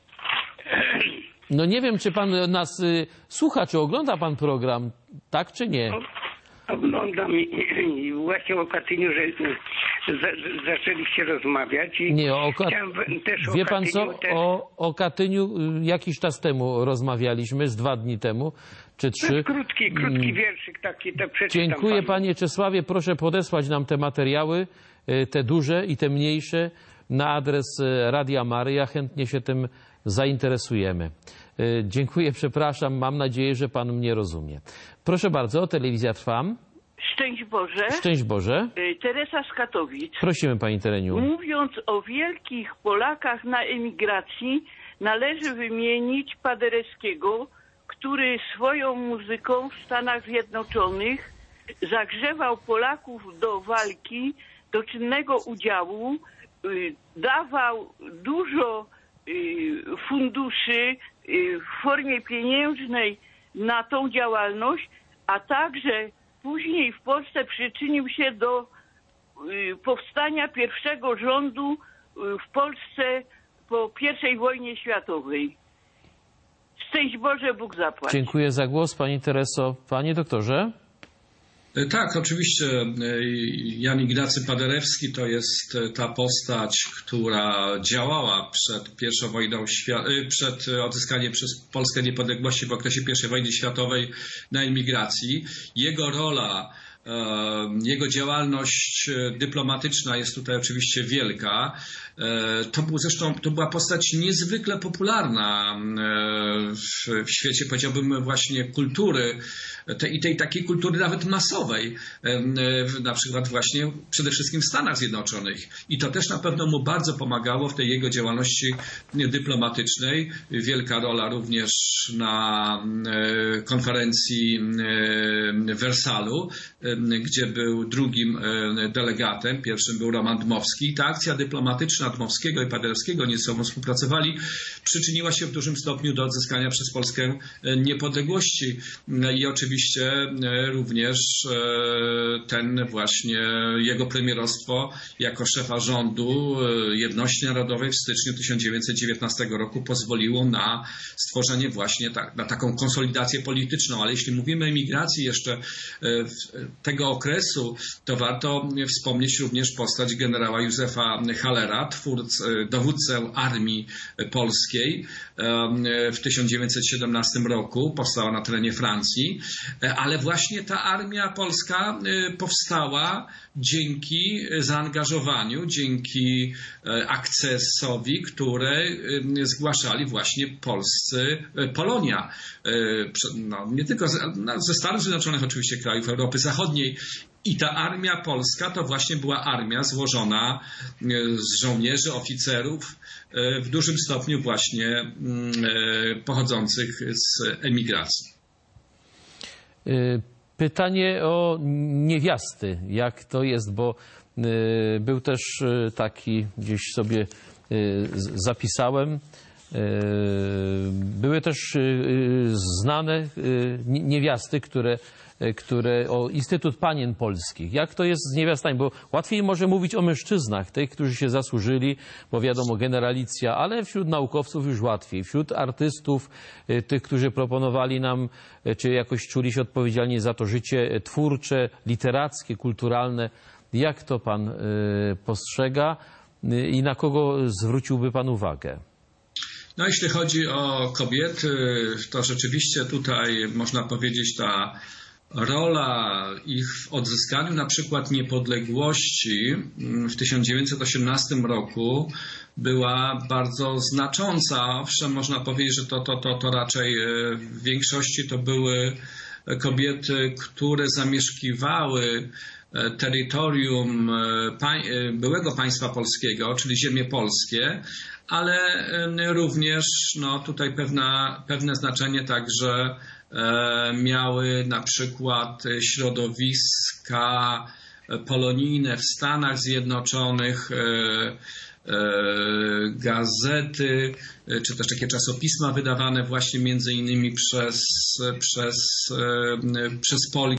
No nie wiem, czy pan nas y, słucha, czy ogląda pan program, tak czy nie? O, oglądam i, i właśnie o Katyniu, że za, zaczęliście rozmawiać i nie, o, chciałem też wie o pan Katyniu co, też... o, o Katyniu jakiś czas temu rozmawialiśmy, z dwa dni temu, czy To trzy. jest krótki, krótki wierszyk taki, to przeczytam Dziękuję panu. panie Czesławie, proszę podesłać nam te materiały, y, te duże i te mniejsze, na adres y, Radia Maryja, chętnie się tym zainteresujemy. Y, Dziękuję, przepraszam, mam nadzieję, że pan mnie rozumie. Proszę bardzo, telewizja Trwam. Szczęść Boże. Szczęść Boże. Teresa z Katowic. Prosimy pani Tereniu. Mówiąc o wielkich Polakach na emigracji, należy wymienić Paderewskiego, który swoją muzyką w Stanach Zjednoczonych zagrzewał Polaków do walki, do czynnego udziału, dawał dużo funduszy w formie pieniężnej na tą działalność, a także później w Polsce przyczynił się do powstania pierwszego rządu w Polsce po pierwszej wojnie światowej. Szczęść Boże, Bóg zapłać. Dziękuję za głos, pani Tereso. Panie doktorze? Tak, oczywiście Jan Ignacy Paderewski to jest ta postać, która działała przed pierwszą wojną, przed odzyskaniem przez Polskę niepodległości w okresie pierwszej wojny światowej na emigracji. Jego rola, jego działalność dyplomatyczna jest tutaj oczywiście wielka. To był zresztą, to była postać niezwykle popularna w, w świecie, powiedziałbym, właśnie kultury te, i tej takiej kultury nawet masowej, na przykład właśnie przede wszystkim w Stanach Zjednoczonych. I to też na pewno mu bardzo pomagało w tej jego działalności dyplomatycznej. Wielka rola również na konferencji w Wersalu, gdzie był drugim delegatem, pierwszym był Roman Dmowski. Ta akcja dyplomatyczna Dmowskiego i Paderewskiego, nie ze sobą współpracowali, przyczyniła się w dużym stopniu do odzyskania przez Polskę niepodległości. I oczywiście również ten właśnie jego premierostwo jako szefa rządu jedności narodowej w styczniu tysiąc dziewięćset dziewiętnastego roku pozwoliło na stworzenie właśnie tak, na taką konsolidację polityczną. Ale jeśli mówimy o emigracji jeszcze tego okresu, to warto wspomnieć również postać generała Józefa Hallera, twórcę, dowódcę armii polskiej w tysiąc dziewięćset siedemnastym roku, powstała na terenie Francji, ale właśnie ta armia polska powstała dzięki zaangażowaniu, dzięki akcesowi, które zgłaszali właśnie polscy Polonia. No, nie tylko ze Stanów Zjednoczonych, oczywiście krajów Europy Zachodniej. I ta armia polska to właśnie była armia złożona z żołnierzy, oficerów, w dużym stopniu właśnie pochodzących z emigracji. Pytanie o niewiasty. Jak to jest, bo Był też taki, gdzieś sobie zapisałem, były też znane niewiasty, które, które o Instytut Panien Polskich. Jak to jest z niewiastami? Bo łatwiej może mówić o mężczyznach, tych, którzy się zasłużyli, bo wiadomo, generalicja, ale wśród naukowców już łatwiej. Wśród artystów, tych, którzy proponowali nam, czy jakoś czuli się odpowiedzialni za to życie twórcze, literackie, kulturalne. Jak to pan postrzega i na kogo zwróciłby pan uwagę? No, jeśli chodzi o kobiety, to rzeczywiście tutaj można powiedzieć, ta rola ich w odzyskaniu na przykład niepodległości w tysiąc dziewięćset osiemnastym roku była bardzo znacząca. Owszem, można powiedzieć, że to, to, to, to raczej w większości to były kobiety, które zamieszkiwały terytorium byłego państwa polskiego, czyli ziemie polskie, ale również no, tutaj pewna, pewne znaczenie także miały na przykład środowiska polonijne w Stanach Zjednoczonych, gazety, czy też takie czasopisma wydawane właśnie między innymi przez, przez, przez Poli.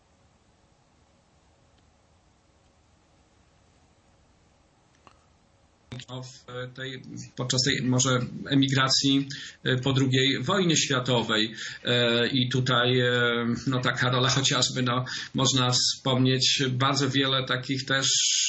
W tej, podczas tej może emigracji po drugiej wojnie światowej i tutaj no, taka rola chociażby no, można wspomnieć bardzo wiele takich też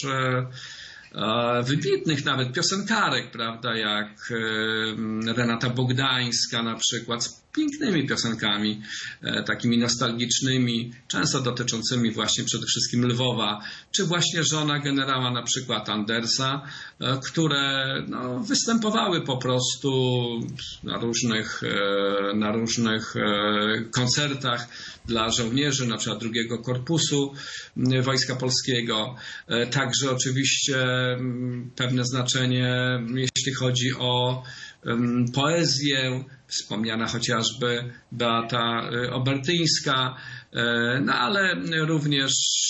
wybitnych nawet piosenkarek, prawda, jak Renata Bogdańska na przykład, z pięknymi piosenkami, takimi nostalgicznymi, często dotyczącymi właśnie przede wszystkim Lwowa, czy właśnie żona generała na przykład Andersa, które no, występowały po prostu na różnych, na różnych koncertach dla żołnierzy, na przykład drugiego Korpusu Wojska Polskiego. Także oczywiście pewne znaczenie, jeśli chodzi o poezję, wspomniana chociażby Beata Obertyńska, no ale również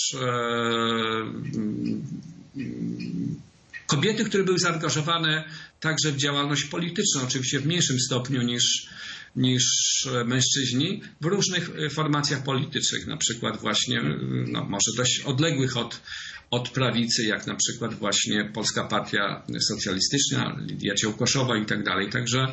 kobiety, które były zaangażowane także w działalność polityczną, oczywiście w mniejszym stopniu niż, niż mężczyźni, w różnych formacjach politycznych, na przykład właśnie, no może dość odległych od, od prawicy, jak na przykład właśnie Polska Partia Socjalistyczna, Lidia Ciołkoszowa i tak dalej. Także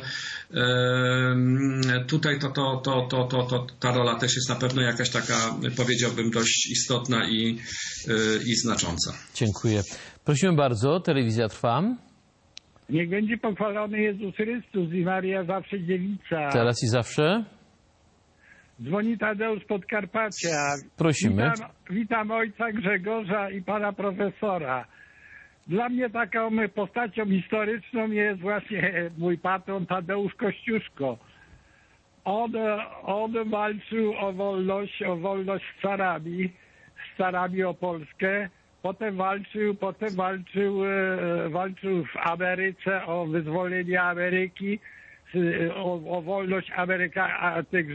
e, tutaj to, to, to, to, to, to, ta rola też jest na pewno jakaś taka, powiedziałbym, dość istotna i, e, i znacząca. Dziękuję. Prosimy bardzo, telewizja trwa. Niech będzie pochwalony Jezus Chrystus i Maria zawsze dziewica. Teraz i zawsze. Dzwoni Tadeusz z Podkarpacia. Prosimy. Witam, witam ojca Grzegorza i pana profesora. Dla mnie taką postacią historyczną jest właśnie mój patron Tadeusz Kościuszko. On, on walczył o wolność, o wolność z carami, z carami o Polskę. Potem walczył, potem walczył, walczył w Ameryce o wyzwolenie Ameryki, o, o wolność Ameryka, tych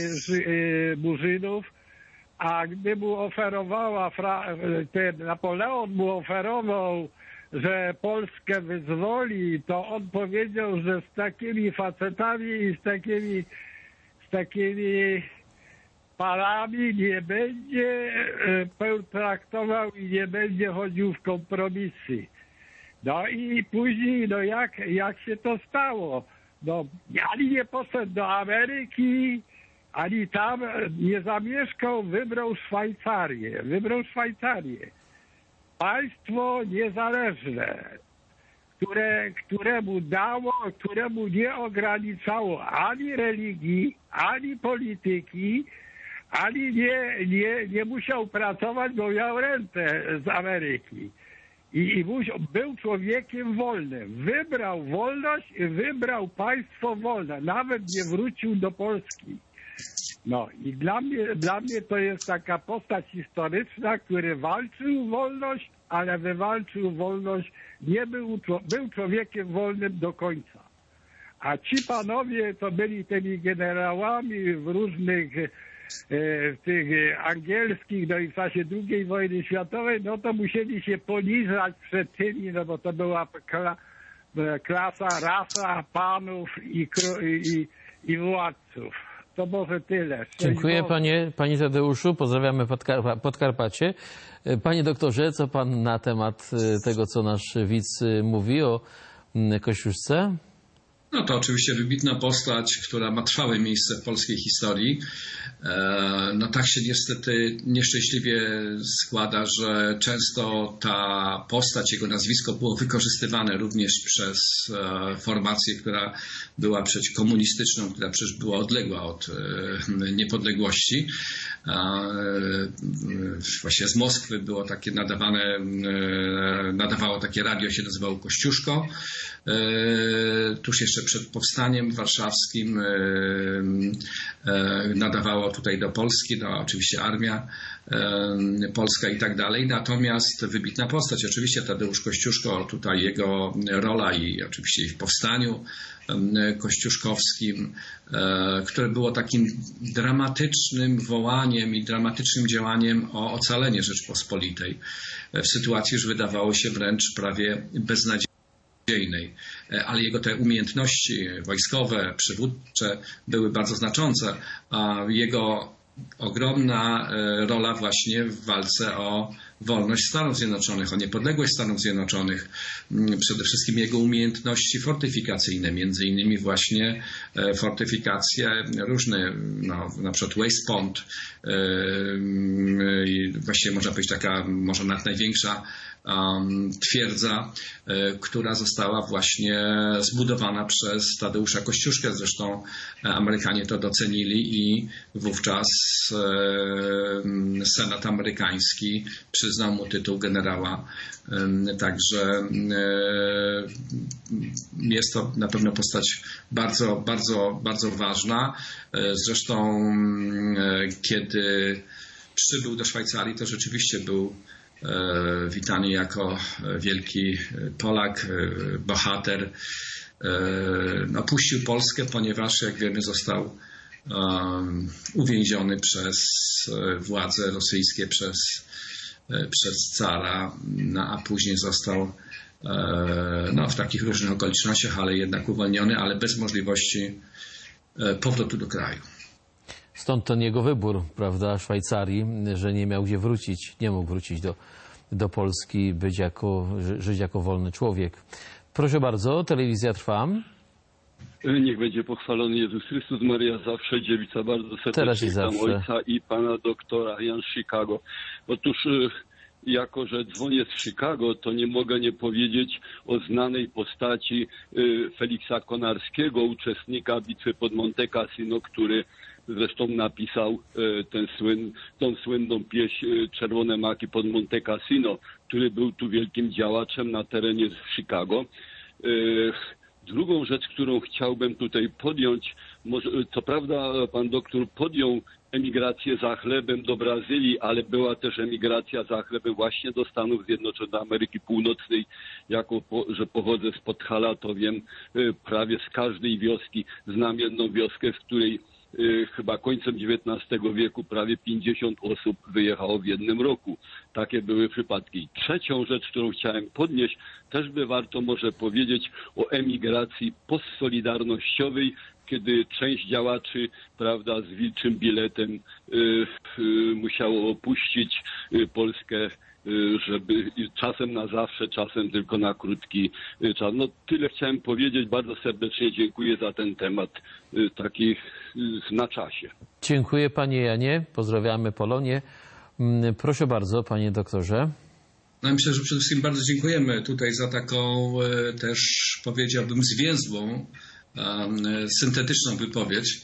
Murzynów, a gdy mu oferowała, ten Napoleon mu oferował, że Polskę wyzwoli, to on powiedział, że z takimi facetami i z takimi, z takimi parami nie będzie traktował i nie będzie chodził w kompromisy. No i później, no jak, jak się to stało? No, ani nie poszedł do Ameryki, ani tam nie zamieszkał, wybrał Szwajcarię. Wybrał Szwajcarię. Państwo niezależne, które, któremu dało, któremu nie ograniczało ani religii, ani polityki, ani nie, nie, nie musiał pracować, bo miał rentę z Ameryki. I, i musiał, był człowiekiem wolnym. Wybrał wolność i wybrał państwo wolne. Nawet nie wrócił do Polski. No i dla mnie, dla mnie to jest taka postać historyczna, który walczył wolność, ale wywalczył wolność, nie był, był człowiekiem wolnym do końca. A ci panowie to byli tymi generałami w różnych w tych angielskich, no i w czasie drugiej wojny światowej, no to musieli się poniżać przed tymi, no bo to była kla, klasa, rasa panów i, i, i władców. To może tyle. Szczęść Dziękuję Boże. panie, panie Tadeuszu, pozdrawiamy Podkar- Podkarpacie. Panie doktorze, co pan na temat tego, co nasz widz mówi o Kościuszce? No to oczywiście wybitna postać, która ma trwałe miejsce w polskiej historii. No tak się niestety nieszczęśliwie składa, że często ta postać, jego nazwisko było wykorzystywane również przez formację, która była przecież komunistyczną, która przecież była odległa od niepodległości. Właśnie z Moskwy było takie nadawane, nadawało takie radio, się nazywało Kościuszko. Tuż jeszcze przed powstaniem warszawskim nadawało tutaj do Polski, no oczywiście armia polska i tak dalej. Natomiast wybitna postać, oczywiście Tadeusz Kościuszko, tutaj jego rola i oczywiście i w powstaniu kościuszkowskim, które było takim dramatycznym wołaniem i dramatycznym działaniem o ocalenie Rzeczpospolitej w sytuacji, że wydawało się wręcz prawie beznadziejnej. Ale jego te umiejętności wojskowe, przywódcze były bardzo znaczące, a jego ogromna rola właśnie w walce o wolność Stanów Zjednoczonych, o niepodległość Stanów Zjednoczonych. Przede wszystkim jego umiejętności fortyfikacyjne, między innymi właśnie fortyfikacje różne, no, na przykład West Point, właściwie można powiedzieć taka, może nawet największa um, twierdza, która została właśnie zbudowana przez Tadeusza Kościuszkę. Zresztą Amerykanie to docenili i wówczas Senat amerykański przyznał mu tytuł generała. Także jest to na pewno postać bardzo, bardzo, bardzo ważna. Zresztą kiedy przybył do Szwajcarii, to rzeczywiście był witany jako wielki Polak, bohater. Opuścił Polskę, ponieważ, jak wiemy, został uwięziony przez władze rosyjskie, przez, przez cara, no, a później został no, w takich różnych okolicznościach, ale jednak uwolniony, ale bez możliwości powrotu do kraju. Stąd ten jego wybór, prawda, Szwajcarii, że nie miał gdzie wrócić, nie mógł wrócić do, do Polski, być jako, żyć jako wolny człowiek. Proszę bardzo, telewizja trwa. Niech będzie pochwalony Jezus Chrystus, Maria zawsze, dziewica bardzo serdecznie witam ojca i pana doktora Jan z Chicago. Otóż jako, że dzwonię z Chicago, to nie mogę nie powiedzieć o znanej postaci Feliksa Konarskiego, uczestnika bitwy pod Monte Cassino, który zresztą napisał ten słyn, tą słynną pieśń Czerwone maki pod Monte Cassino, który był tu wielkim działaczem na terenie Chicago. Drugą rzecz, którą chciałbym tutaj podjąć, może, co prawda pan doktor podjął emigrację za chlebem do Brazylii, ale była też emigracja za chlebem właśnie do Stanów Zjednoczonych, do Ameryki Północnej. Jako, że pochodzę z Podhala, to wiem prawie z każdej wioski. Znam jedną wioskę, w której chyba końcem dziewiętnastego wieku prawie pięćdziesiąt osób wyjechało w jednym roku. Takie były przypadki. Trzecią rzecz, którą chciałem podnieść, też by warto może powiedzieć o emigracji postsolidarnościowej, kiedy część działaczy, prawda, z wilczym biletem y, y, musiało opuścić y, Polskę, żeby czasem na zawsze, czasem tylko na krótki czas. No tyle chciałem powiedzieć. Bardzo serdecznie dziękuję za ten temat taki na czasie. Dziękuję panie Janie. Pozdrawiamy Polonię. Proszę bardzo, panie doktorze. No myślę, że przede wszystkim bardzo dziękujemy tutaj za taką też, powiedziałbym, zwięzłą, syntetyczną wypowiedź.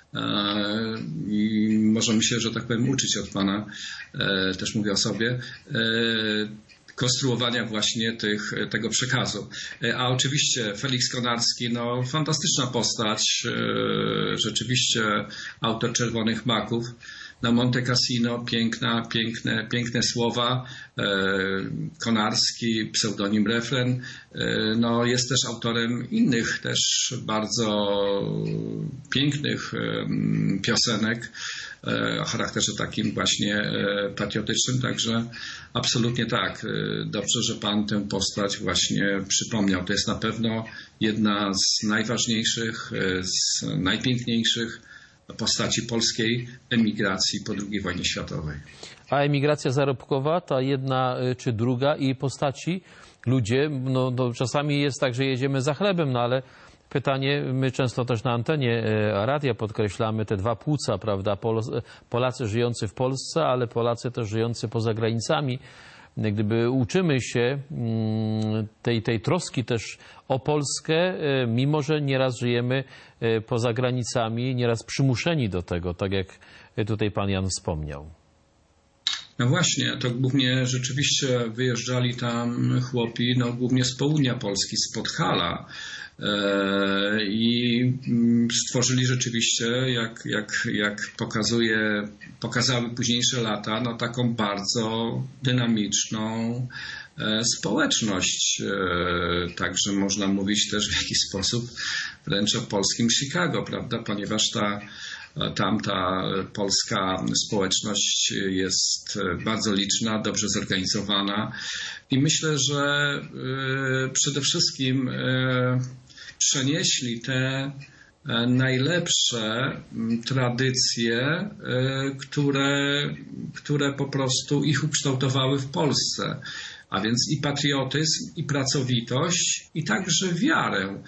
I możemy się, że tak powiem, uczyć od pana, też mówię o sobie, konstruowania właśnie tych, tego przekazu. A oczywiście Feliks Konarski, no fantastyczna postać, rzeczywiście autor Czerwonych Maków. na Monte Cassino, piękna, piękne, piękne słowa. Konarski, pseudonim Refren, no jest też autorem innych też bardzo pięknych piosenek o charakterze takim właśnie patriotycznym, także absolutnie tak. Dobrze, że Pan tę postać właśnie przypomniał. To jest na pewno jedna z najważniejszych, z najpiękniejszych postaci polskiej emigracji po drugiej wojnie światowej. A emigracja zarobkowa, ta jedna czy druga i postaci, ludzie, no, no czasami jest tak, że jedziemy za chlebem, no ale pytanie, my często też na antenie radia podkreślamy te dwa płuca, prawda, Polacy żyjący w Polsce, ale Polacy też żyjący poza granicami. Gdyby uczymy się tej, tej troski też o Polskę, mimo że nieraz żyjemy poza granicami, nieraz przymuszeni do tego, tak jak tutaj pan Jan wspomniał. No właśnie, to głównie rzeczywiście wyjeżdżali tam chłopi, no głównie z południa Polski, z Podhala. I stworzyli rzeczywiście, jak, jak, jak pokazuje, pokazały późniejsze lata, no taką bardzo dynamiczną społeczność. Także można mówić też w jakiś sposób wręcz o polskim Chicago, prawda? Ponieważ ta tamta polska społeczność jest bardzo liczna, dobrze zorganizowana i myślę, że przede wszystkim przenieśli te najlepsze tradycje, które, które po prostu ich ukształtowały w Polsce. A więc i patriotyzm, i pracowitość, i także wiarę.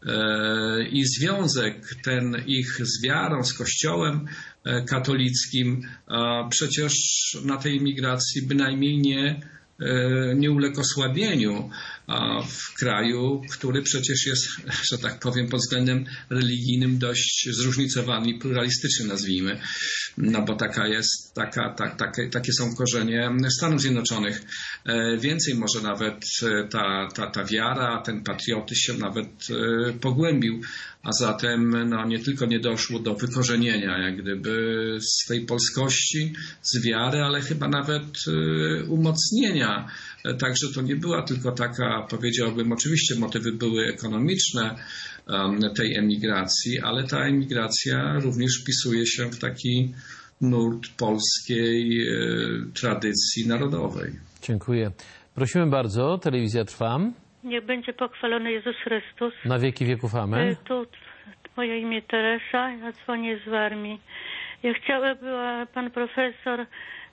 I związek ten ich z wiarą, z Kościołem katolickim przecież na tej emigracji bynajmniej nie, nie uległ osłabieniu w kraju, który przecież jest, że tak powiem, pod względem religijnym dość zróżnicowany i pluralistyczny, nazwijmy. No bo taka jest, taka, tak, takie, takie są korzenie Stanów Zjednoczonych. Więcej może nawet ta, ta, ta wiara, ten patriotyzm się nawet pogłębił, a zatem no, nie tylko nie doszło do wykorzenienia jak gdyby z tej polskości, z wiary, ale chyba nawet umocnienia. Także to nie była tylko taka, powiedziałbym, oczywiście motywy były ekonomiczne tej emigracji, ale ta emigracja również wpisuje się w taki nurt polskiej tradycji narodowej. Dziękuję. Prosimy bardzo, telewizja trwa. Niech będzie pochwalony Jezus Chrystus. Na wieki wieków amen. Tu moje imię Teresa, ja dzwonię z Warmii. Ja chciałem, była pan profesor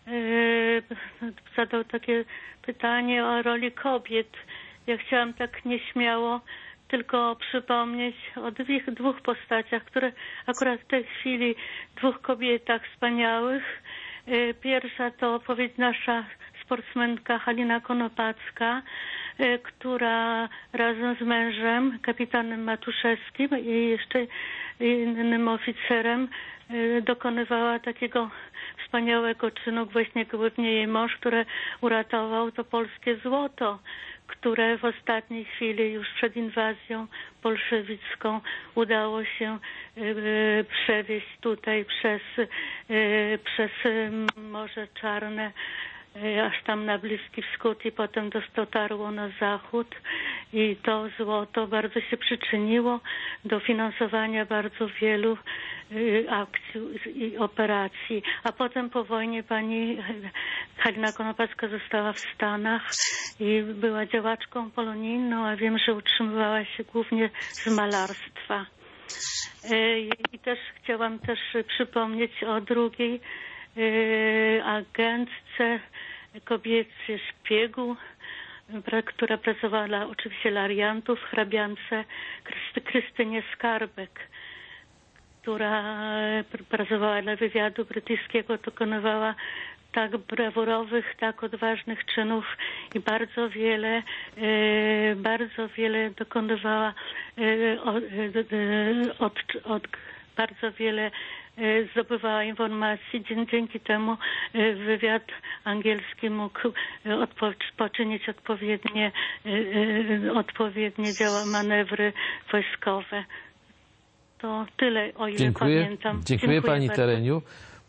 Yy, zadał takie pytanie o roli kobiet. Ja chciałam tak nieśmiało tylko przypomnieć o dwóch, dwóch postaciach, które akurat w tej chwili, dwóch kobietach wspaniałych. Yy, pierwsza to opowiedź nasza sportsmenka Halina Konopacka, yy, która razem z mężem, kapitanem Matuszewskim i jeszcze innym oficerem yy, dokonywała takiego wspaniałego czynu, właśnie głównie jej mąż, który uratował to polskie złoto, które w ostatniej chwili już przed inwazją bolszewicką udało się y, przewieźć tutaj przez, y, przez Morze Czarne, y, aż tam na Bliski Wschód i potem dotarło na zachód i to złoto bardzo się przyczyniło do finansowania bardzo wielu akcji i operacji. A potem po wojnie pani Halina Konopacka została w Stanach i była działaczką polonijną, a wiem, że utrzymywała się głównie z malarstwa. I też chciałam też przypomnieć o drugiej agentce kobiecej szpiegu, która pracowała dla oczywiście lariantów, hrabiance Krysty, Krystynie Skarbek, która pracowała dla wywiadu brytyjskiego, dokonywała tak brawurowych, tak odważnych czynów i bardzo wiele, bardzo wiele dokonywała, od, od, bardzo wiele zdobywała informacji. Dzięki temu wywiad angielski mógł poczynić odpowiednie, odpowiednie działa, manewry wojskowe. To tyle, o ile Dziękuję. pamiętam. Dziękuję, Dziękuję pani bardzo. Tereniu.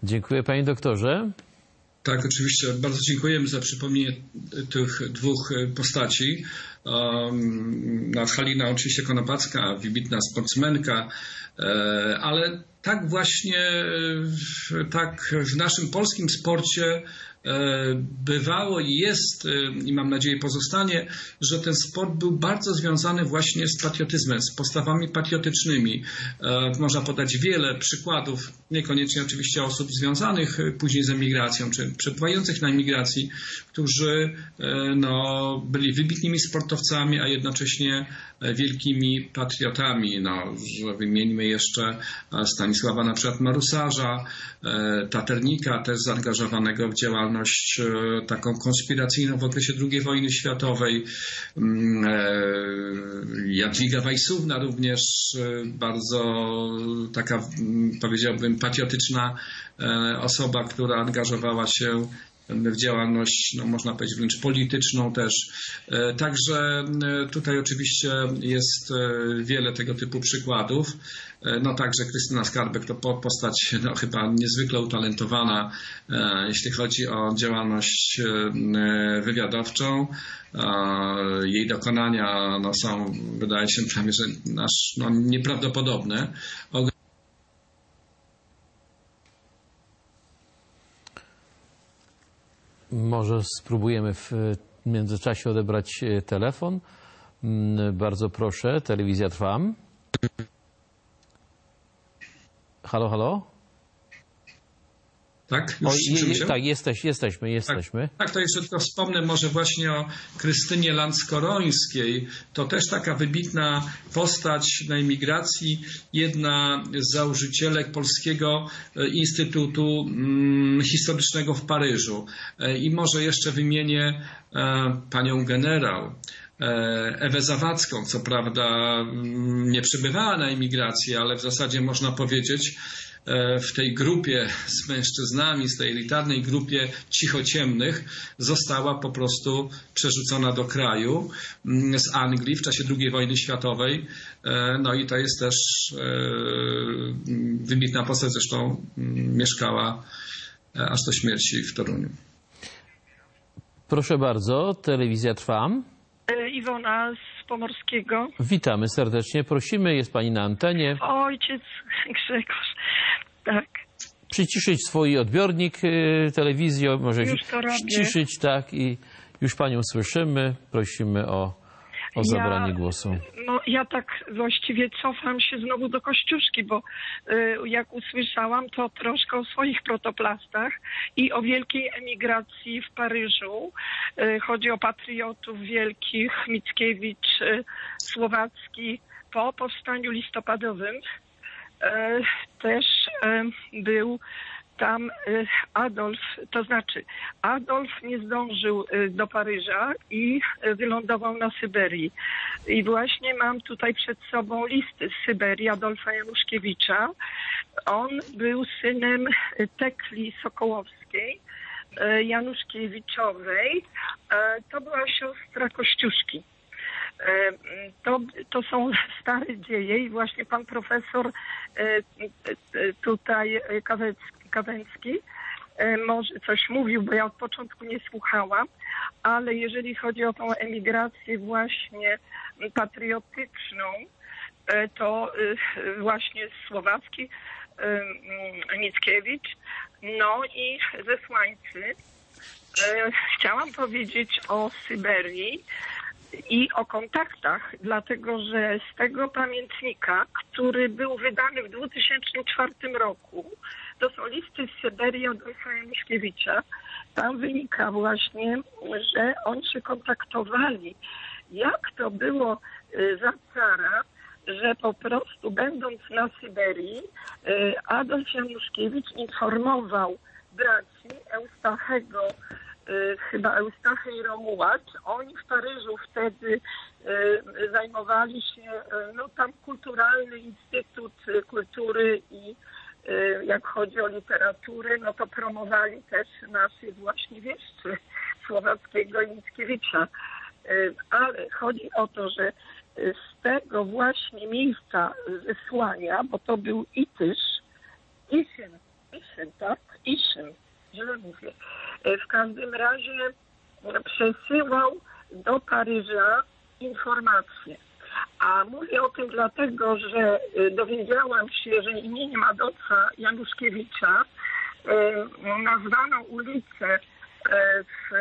Halina. Panie doktorze. Tak, oczywiście. Bardzo dziękujemy za przypomnienie tych dwóch postaci. Um, Halina oczywiście Konopacka, wybitna sportsmenka, ale tak właśnie, tak w naszym polskim sporcie bywało i jest, i mam nadzieję pozostanie, że ten sport był bardzo związany właśnie z patriotyzmem, z postawami patriotycznymi. Można podać wiele przykładów, niekoniecznie oczywiście osób związanych później z emigracją, czy przebywających na emigracji, którzy no, byli wybitnymi sportowcami, a jednocześnie wielkimi patriotami. No, że wymieńmy jeszcze Stanisława na przykład Marusarza, Taternika, też zaangażowanego w działalność taką konspiracyjną w okresie drugiej wojny światowej. Jadwiga Wajsówna również bardzo taka, powiedziałbym, patriotyczna osoba, która angażowała się w działalność, no można powiedzieć, wręcz polityczną też. Także tutaj oczywiście jest wiele tego typu przykładów. No także Krystyna Skarbek to postać no, chyba niezwykle utalentowana, jeśli chodzi o działalność wywiadowczą. Jej dokonania no, są, wydaje się, prawie że aż no, nieprawdopodobne. Może spróbujemy w międzyczasie odebrać telefon. Bardzo proszę, telewizja trwa. Halo, halo? Tak, już o, je, tak jesteś, jesteśmy, jesteśmy. Tak, tak, to jeszcze tylko wspomnę może właśnie o Krystynie Lanckorońskiej. To też taka wybitna postać na emigracji, jedna z założycielek Polskiego Instytutu Historycznego w Paryżu. I może jeszcze wymienię panią generał Ewę Zawadzką, co prawda nie przebywała na emigracji, ale w zasadzie można powiedzieć w tej grupie z mężczyznami, z tej elitarnej grupie cichociemnych została po prostu przerzucona do kraju z Anglii w czasie drugiej wojny światowej. No i to jest też wybitna postać, zresztą mieszkała aż do śmierci w Toruniu. Proszę bardzo, telewizja trwa. Iwona z Pomorskiego. Witamy serdecznie, prosimy, jest pani na antenie. Ojciec Grzegorz, tak. Przyciszyć swój odbiornik telewizji, może już to robię. ściszyć, tak, i już panią słyszymy, prosimy o, o zabranie ja, głosu. No, ja tak właściwie cofam się znowu do Kościuszki, bo y, jak usłyszałam, to troszkę o swoich protoplastach i o wielkiej emigracji w Paryżu. Y, chodzi o patriotów wielkich, Mickiewicz, y, Słowacki, po powstaniu listopadowym. Y, też y, był tam Adolf, to znaczy Adolf nie zdążył do Paryża i wylądował na Syberii. I właśnie mam tutaj przed sobą listy z Syberii Adolfa Januszkiewicza. On był synem Tekli Sokołowskiej, Januszkiewiczowej. To była siostra Kościuszki. To, to są stare dzieje i właśnie pan profesor tutaj Kawecki, Kawęcki może coś mówił, bo ja od początku nie słuchałam, ale jeżeli chodzi o tą emigrację właśnie patriotyczną, to właśnie Słowacki, Mickiewicz, no i zesłańcy. Chciałam powiedzieć o Syberii i o kontaktach, dlatego że z tego pamiętnika, który był wydany w dwa tysiące czwartym roku, to są listy z Syberii Adolfa Januszkiewicza. Tam wynika właśnie, że oni się kontaktowali. Jak to było za cara, że po prostu będąc na Syberii, Adolf Januszkiewicz informował braci Eustachego, chyba Eustachy i Romuald. Oni w Paryżu wtedy zajmowali się, no tam kulturalny Instytut Kultury i jak chodzi o literaturę, no to promowali też naszych właśnie wieszczy Słowackiego i Mickiewicza. Ale chodzi o to, że z tego właśnie miejsca zesłania, bo to był Itysz, Iszyn Iszyn, tak? Iszyn, źle mówię. W każdym razie przesyłał do Paryża informacje. A mówię o tym dlatego, że dowiedziałam się, że imieniem Adolfa Januszkiewicza nazwano ulicę w,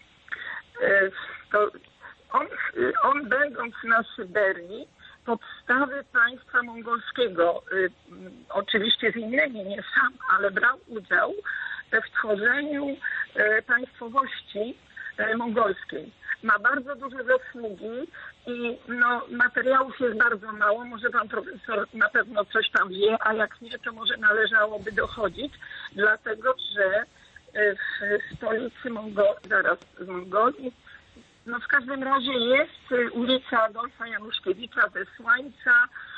w to, on, on będąc na Syberii, podstawy państwa mongolskiego, oczywiście z innymi, nie sam, ale brał udział w tworzeniu państwowości mongolskiej. Ma bardzo duże zasługi i no, materiałów jest bardzo mało. Może pan profesor na pewno coś tam wie, a jak nie, to może należałoby dochodzić, dlatego że w stolicy Mongolii, zaraz z Mongolii, no w każdym razie jest ulica Adolfa Januszkiewicza ze Słańca,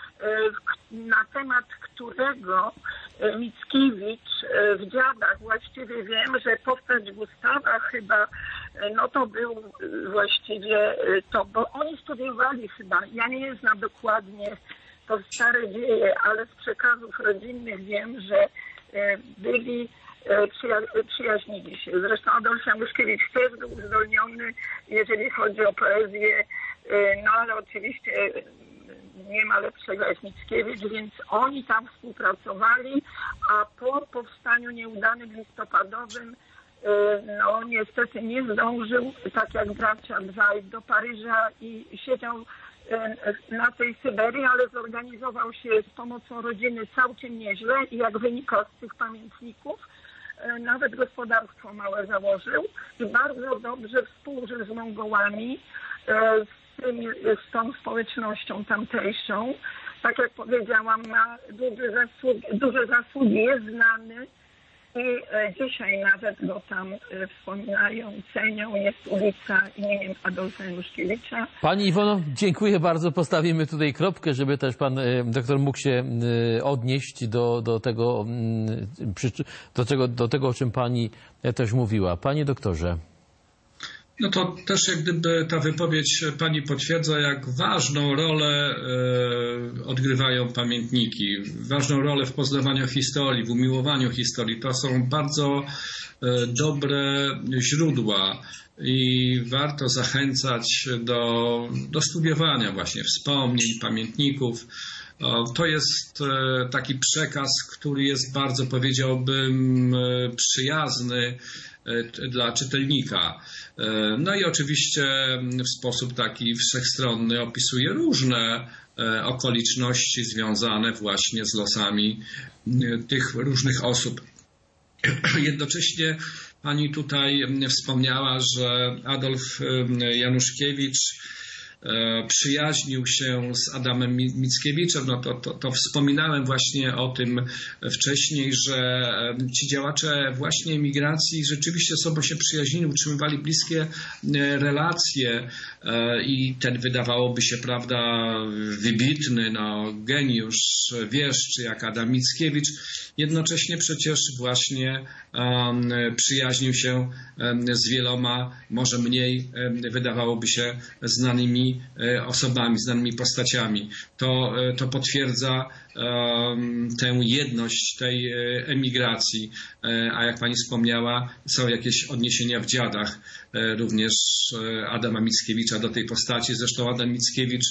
na temat którego Mickiewicz w Dziadach, właściwie wiem, że postać Gustawa chyba, no to był właściwie to, bo oni studiowali chyba, ja nie znam dokładnie, to stare dzieje, ale z przekazów rodzinnych wiem, że byli Przyja- przyjaźnili się. Zresztą Adolf Januszkiewicz też był uzdolniony, jeżeli chodzi o poezję, no ale oczywiście nie ma lepszego jak Mickiewicz, więc oni tam współpracowali, a po powstaniu nieudanym listopadowym no niestety nie zdążył, tak jak bracia dwaj, do Paryża i siedział na tej Syberii, ale zorganizował się z pomocą rodziny całkiem nieźle i jak wynika z tych pamiętników, nawet gospodarstwo małe założył i bardzo dobrze współżył z Mongołami, z, tymi, z tą społecznością tamtejszą. Tak jak powiedziałam, ma duże zasługi, duże zasługi, jest znany i dzisiaj nawet go tam wspominają, cenią. Jest ulica imieniem Adolfa Januszkiewicza. Pani Iwono, dziękuję bardzo. Postawimy tutaj kropkę, żeby też pan doktor mógł się odnieść do, do, tego, do, tego, do tego, o czym pani też mówiła. Panie doktorze. No to też jak gdyby ta wypowiedź pani potwierdza, jak ważną rolę e, odgrywają pamiętniki, ważną rolę w poznawaniu historii, w umiłowaniu historii. To są bardzo e, dobre źródła i warto zachęcać do, do studiowania właśnie wspomnień, pamiętników. To jest taki przekaz, który jest bardzo, powiedziałbym, przyjazny dla czytelnika. No i oczywiście w sposób taki wszechstronny opisuje różne okoliczności związane właśnie z losami tych różnych osób. Jednocześnie pani tutaj wspomniała, że Adolf Januszkiewicz przyjaźnił się z Adamem Mickiewiczem. No to, to, to wspominałem właśnie o tym wcześniej, że ci działacze właśnie emigracji rzeczywiście z sobą się przyjaźnili, utrzymywali bliskie relacje i ten wydawałoby się, prawda, wybitny no, geniusz, wieszczy jak Adam Mickiewicz, jednocześnie przecież właśnie um, przyjaźnił się um, z wieloma, może mniej um, wydawałoby się znanymi osobami, znanymi postaciami. To, to potwierdza um, tę jedność tej emigracji, a jak pani wspomniała, są jakieś odniesienia w Dziadach również Adama Mickiewicza do tej postaci. Zresztą Adam Mickiewicz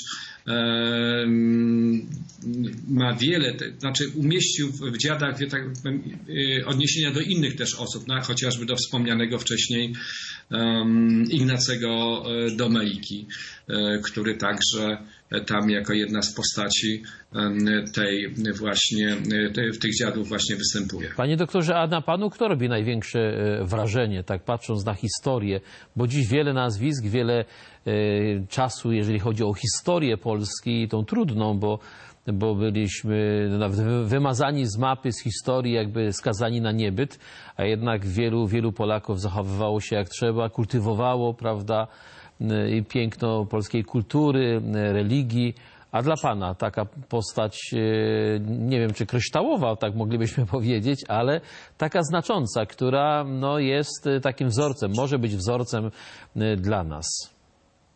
um, ma wiele, te, znaczy umieścił w Dziadach tak, odniesienia do innych też osób, no, chociażby do wspomnianego wcześniej um, Ignacego Domeiki, który także tam jako jedna z postaci tej właśnie, w tych Dziadów właśnie występuje. Panie doktorze, a na panu kto robi największe wrażenie, tak patrząc na historię? Bo dziś wiele nazwisk, wiele czasu, jeżeli chodzi o historię Polski, tą trudną, bo bo byliśmy nawet wymazani z mapy, z historii, jakby skazani na niebyt, a jednak wielu, wielu Polaków zachowywało się jak trzeba, kultywowało, prawda, i piękno polskiej kultury, religii. A dla pana taka postać, nie wiem czy kryształowa, tak moglibyśmy powiedzieć, ale taka znacząca, która no, jest takim wzorcem, może być wzorcem dla nas.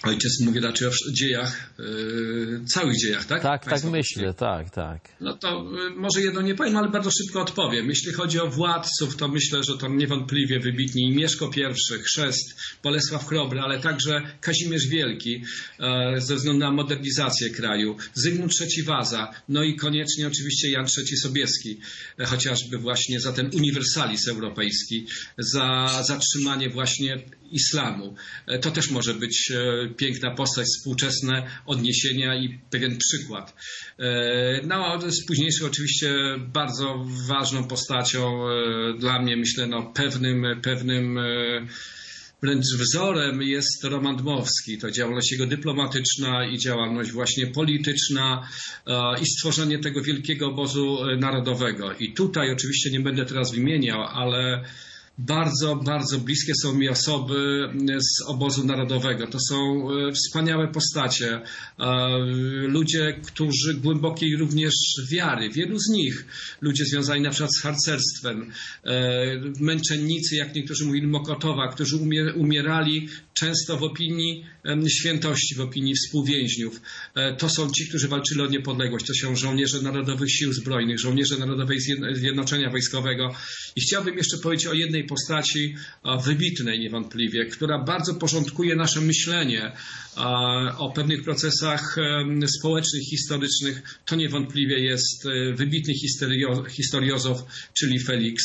ojciec mówi raczej o dziejach, yy, całych dziejach, tak? Tak, Państwo tak myślę, myśli? tak, tak. No to yy, może jedno nie powiem, ale bardzo szybko odpowiem. Jeśli chodzi o władców, to myślę, że to niewątpliwie wybitni Mieszko I, Chrzest, Bolesław Chrobry, ale także Kazimierz Wielki yy, ze względu na modernizację kraju, Zygmunt trzeci Waza, no i koniecznie oczywiście Jan trzeci Sobieski, yy, chociażby właśnie za ten uniwersalizm europejski, za zatrzymanie właśnie islamu. Yy, to też może być yy, piękna postać, współczesne odniesienia i pewien przykład. No, z późniejszych oczywiście bardzo ważną postacią dla mnie, myślę, no, pewnym, pewnym wręcz wzorem jest Roman Dmowski. To działalność jego dyplomatyczna i działalność właśnie polityczna i stworzenie tego wielkiego obozu narodowego. I tutaj oczywiście nie będę teraz wymieniał, ale bardzo, bardzo bliskie są mi osoby z obozu narodowego. To są wspaniałe postacie. Ludzie, którzy głębokiej również wiary. Wielu z nich, ludzie związani na przykład z harcerstwem, męczennicy, jak niektórzy mówili, Mokotowa, którzy umierali często w opinii świętości, w opinii współwięźniów. To są ci, którzy walczyli o niepodległość. To są żołnierze Narodowych Sił Zbrojnych, żołnierze Narodowej Zjednoczenia Wojskowego. I chciałbym jeszcze powiedzieć o jednej postaci wybitnej niewątpliwie, która bardzo porządkuje nasze myślenie o pewnych procesach społecznych, historycznych. To niewątpliwie jest wybitny historiozof, czyli Feliks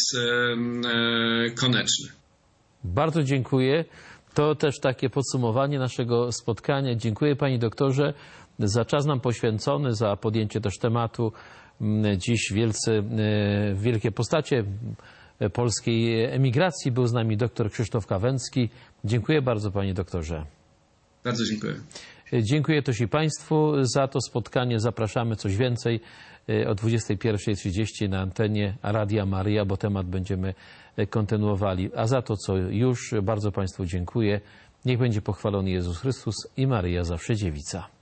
Koneczny. Bardzo dziękuję. To też takie podsumowanie naszego spotkania. Dziękuję panie doktorze za czas nam poświęcony, za podjęcie też tematu. Dziś wielcy, wielkie postacie polskiej emigracji. Był z nami dr Krzysztof Kawęcki. Dziękuję bardzo panie doktorze. Bardzo dziękuję. Dziękuję też i państwu za to spotkanie. Zapraszamy coś więcej o dwudziestej pierwszej trzydzieści na antenie Radia Maryja, bo temat będziemy kontynuowali. A za to, co już, bardzo państwu dziękuję. Niech będzie pochwalony Jezus Chrystus i Maryja zawsze dziewica.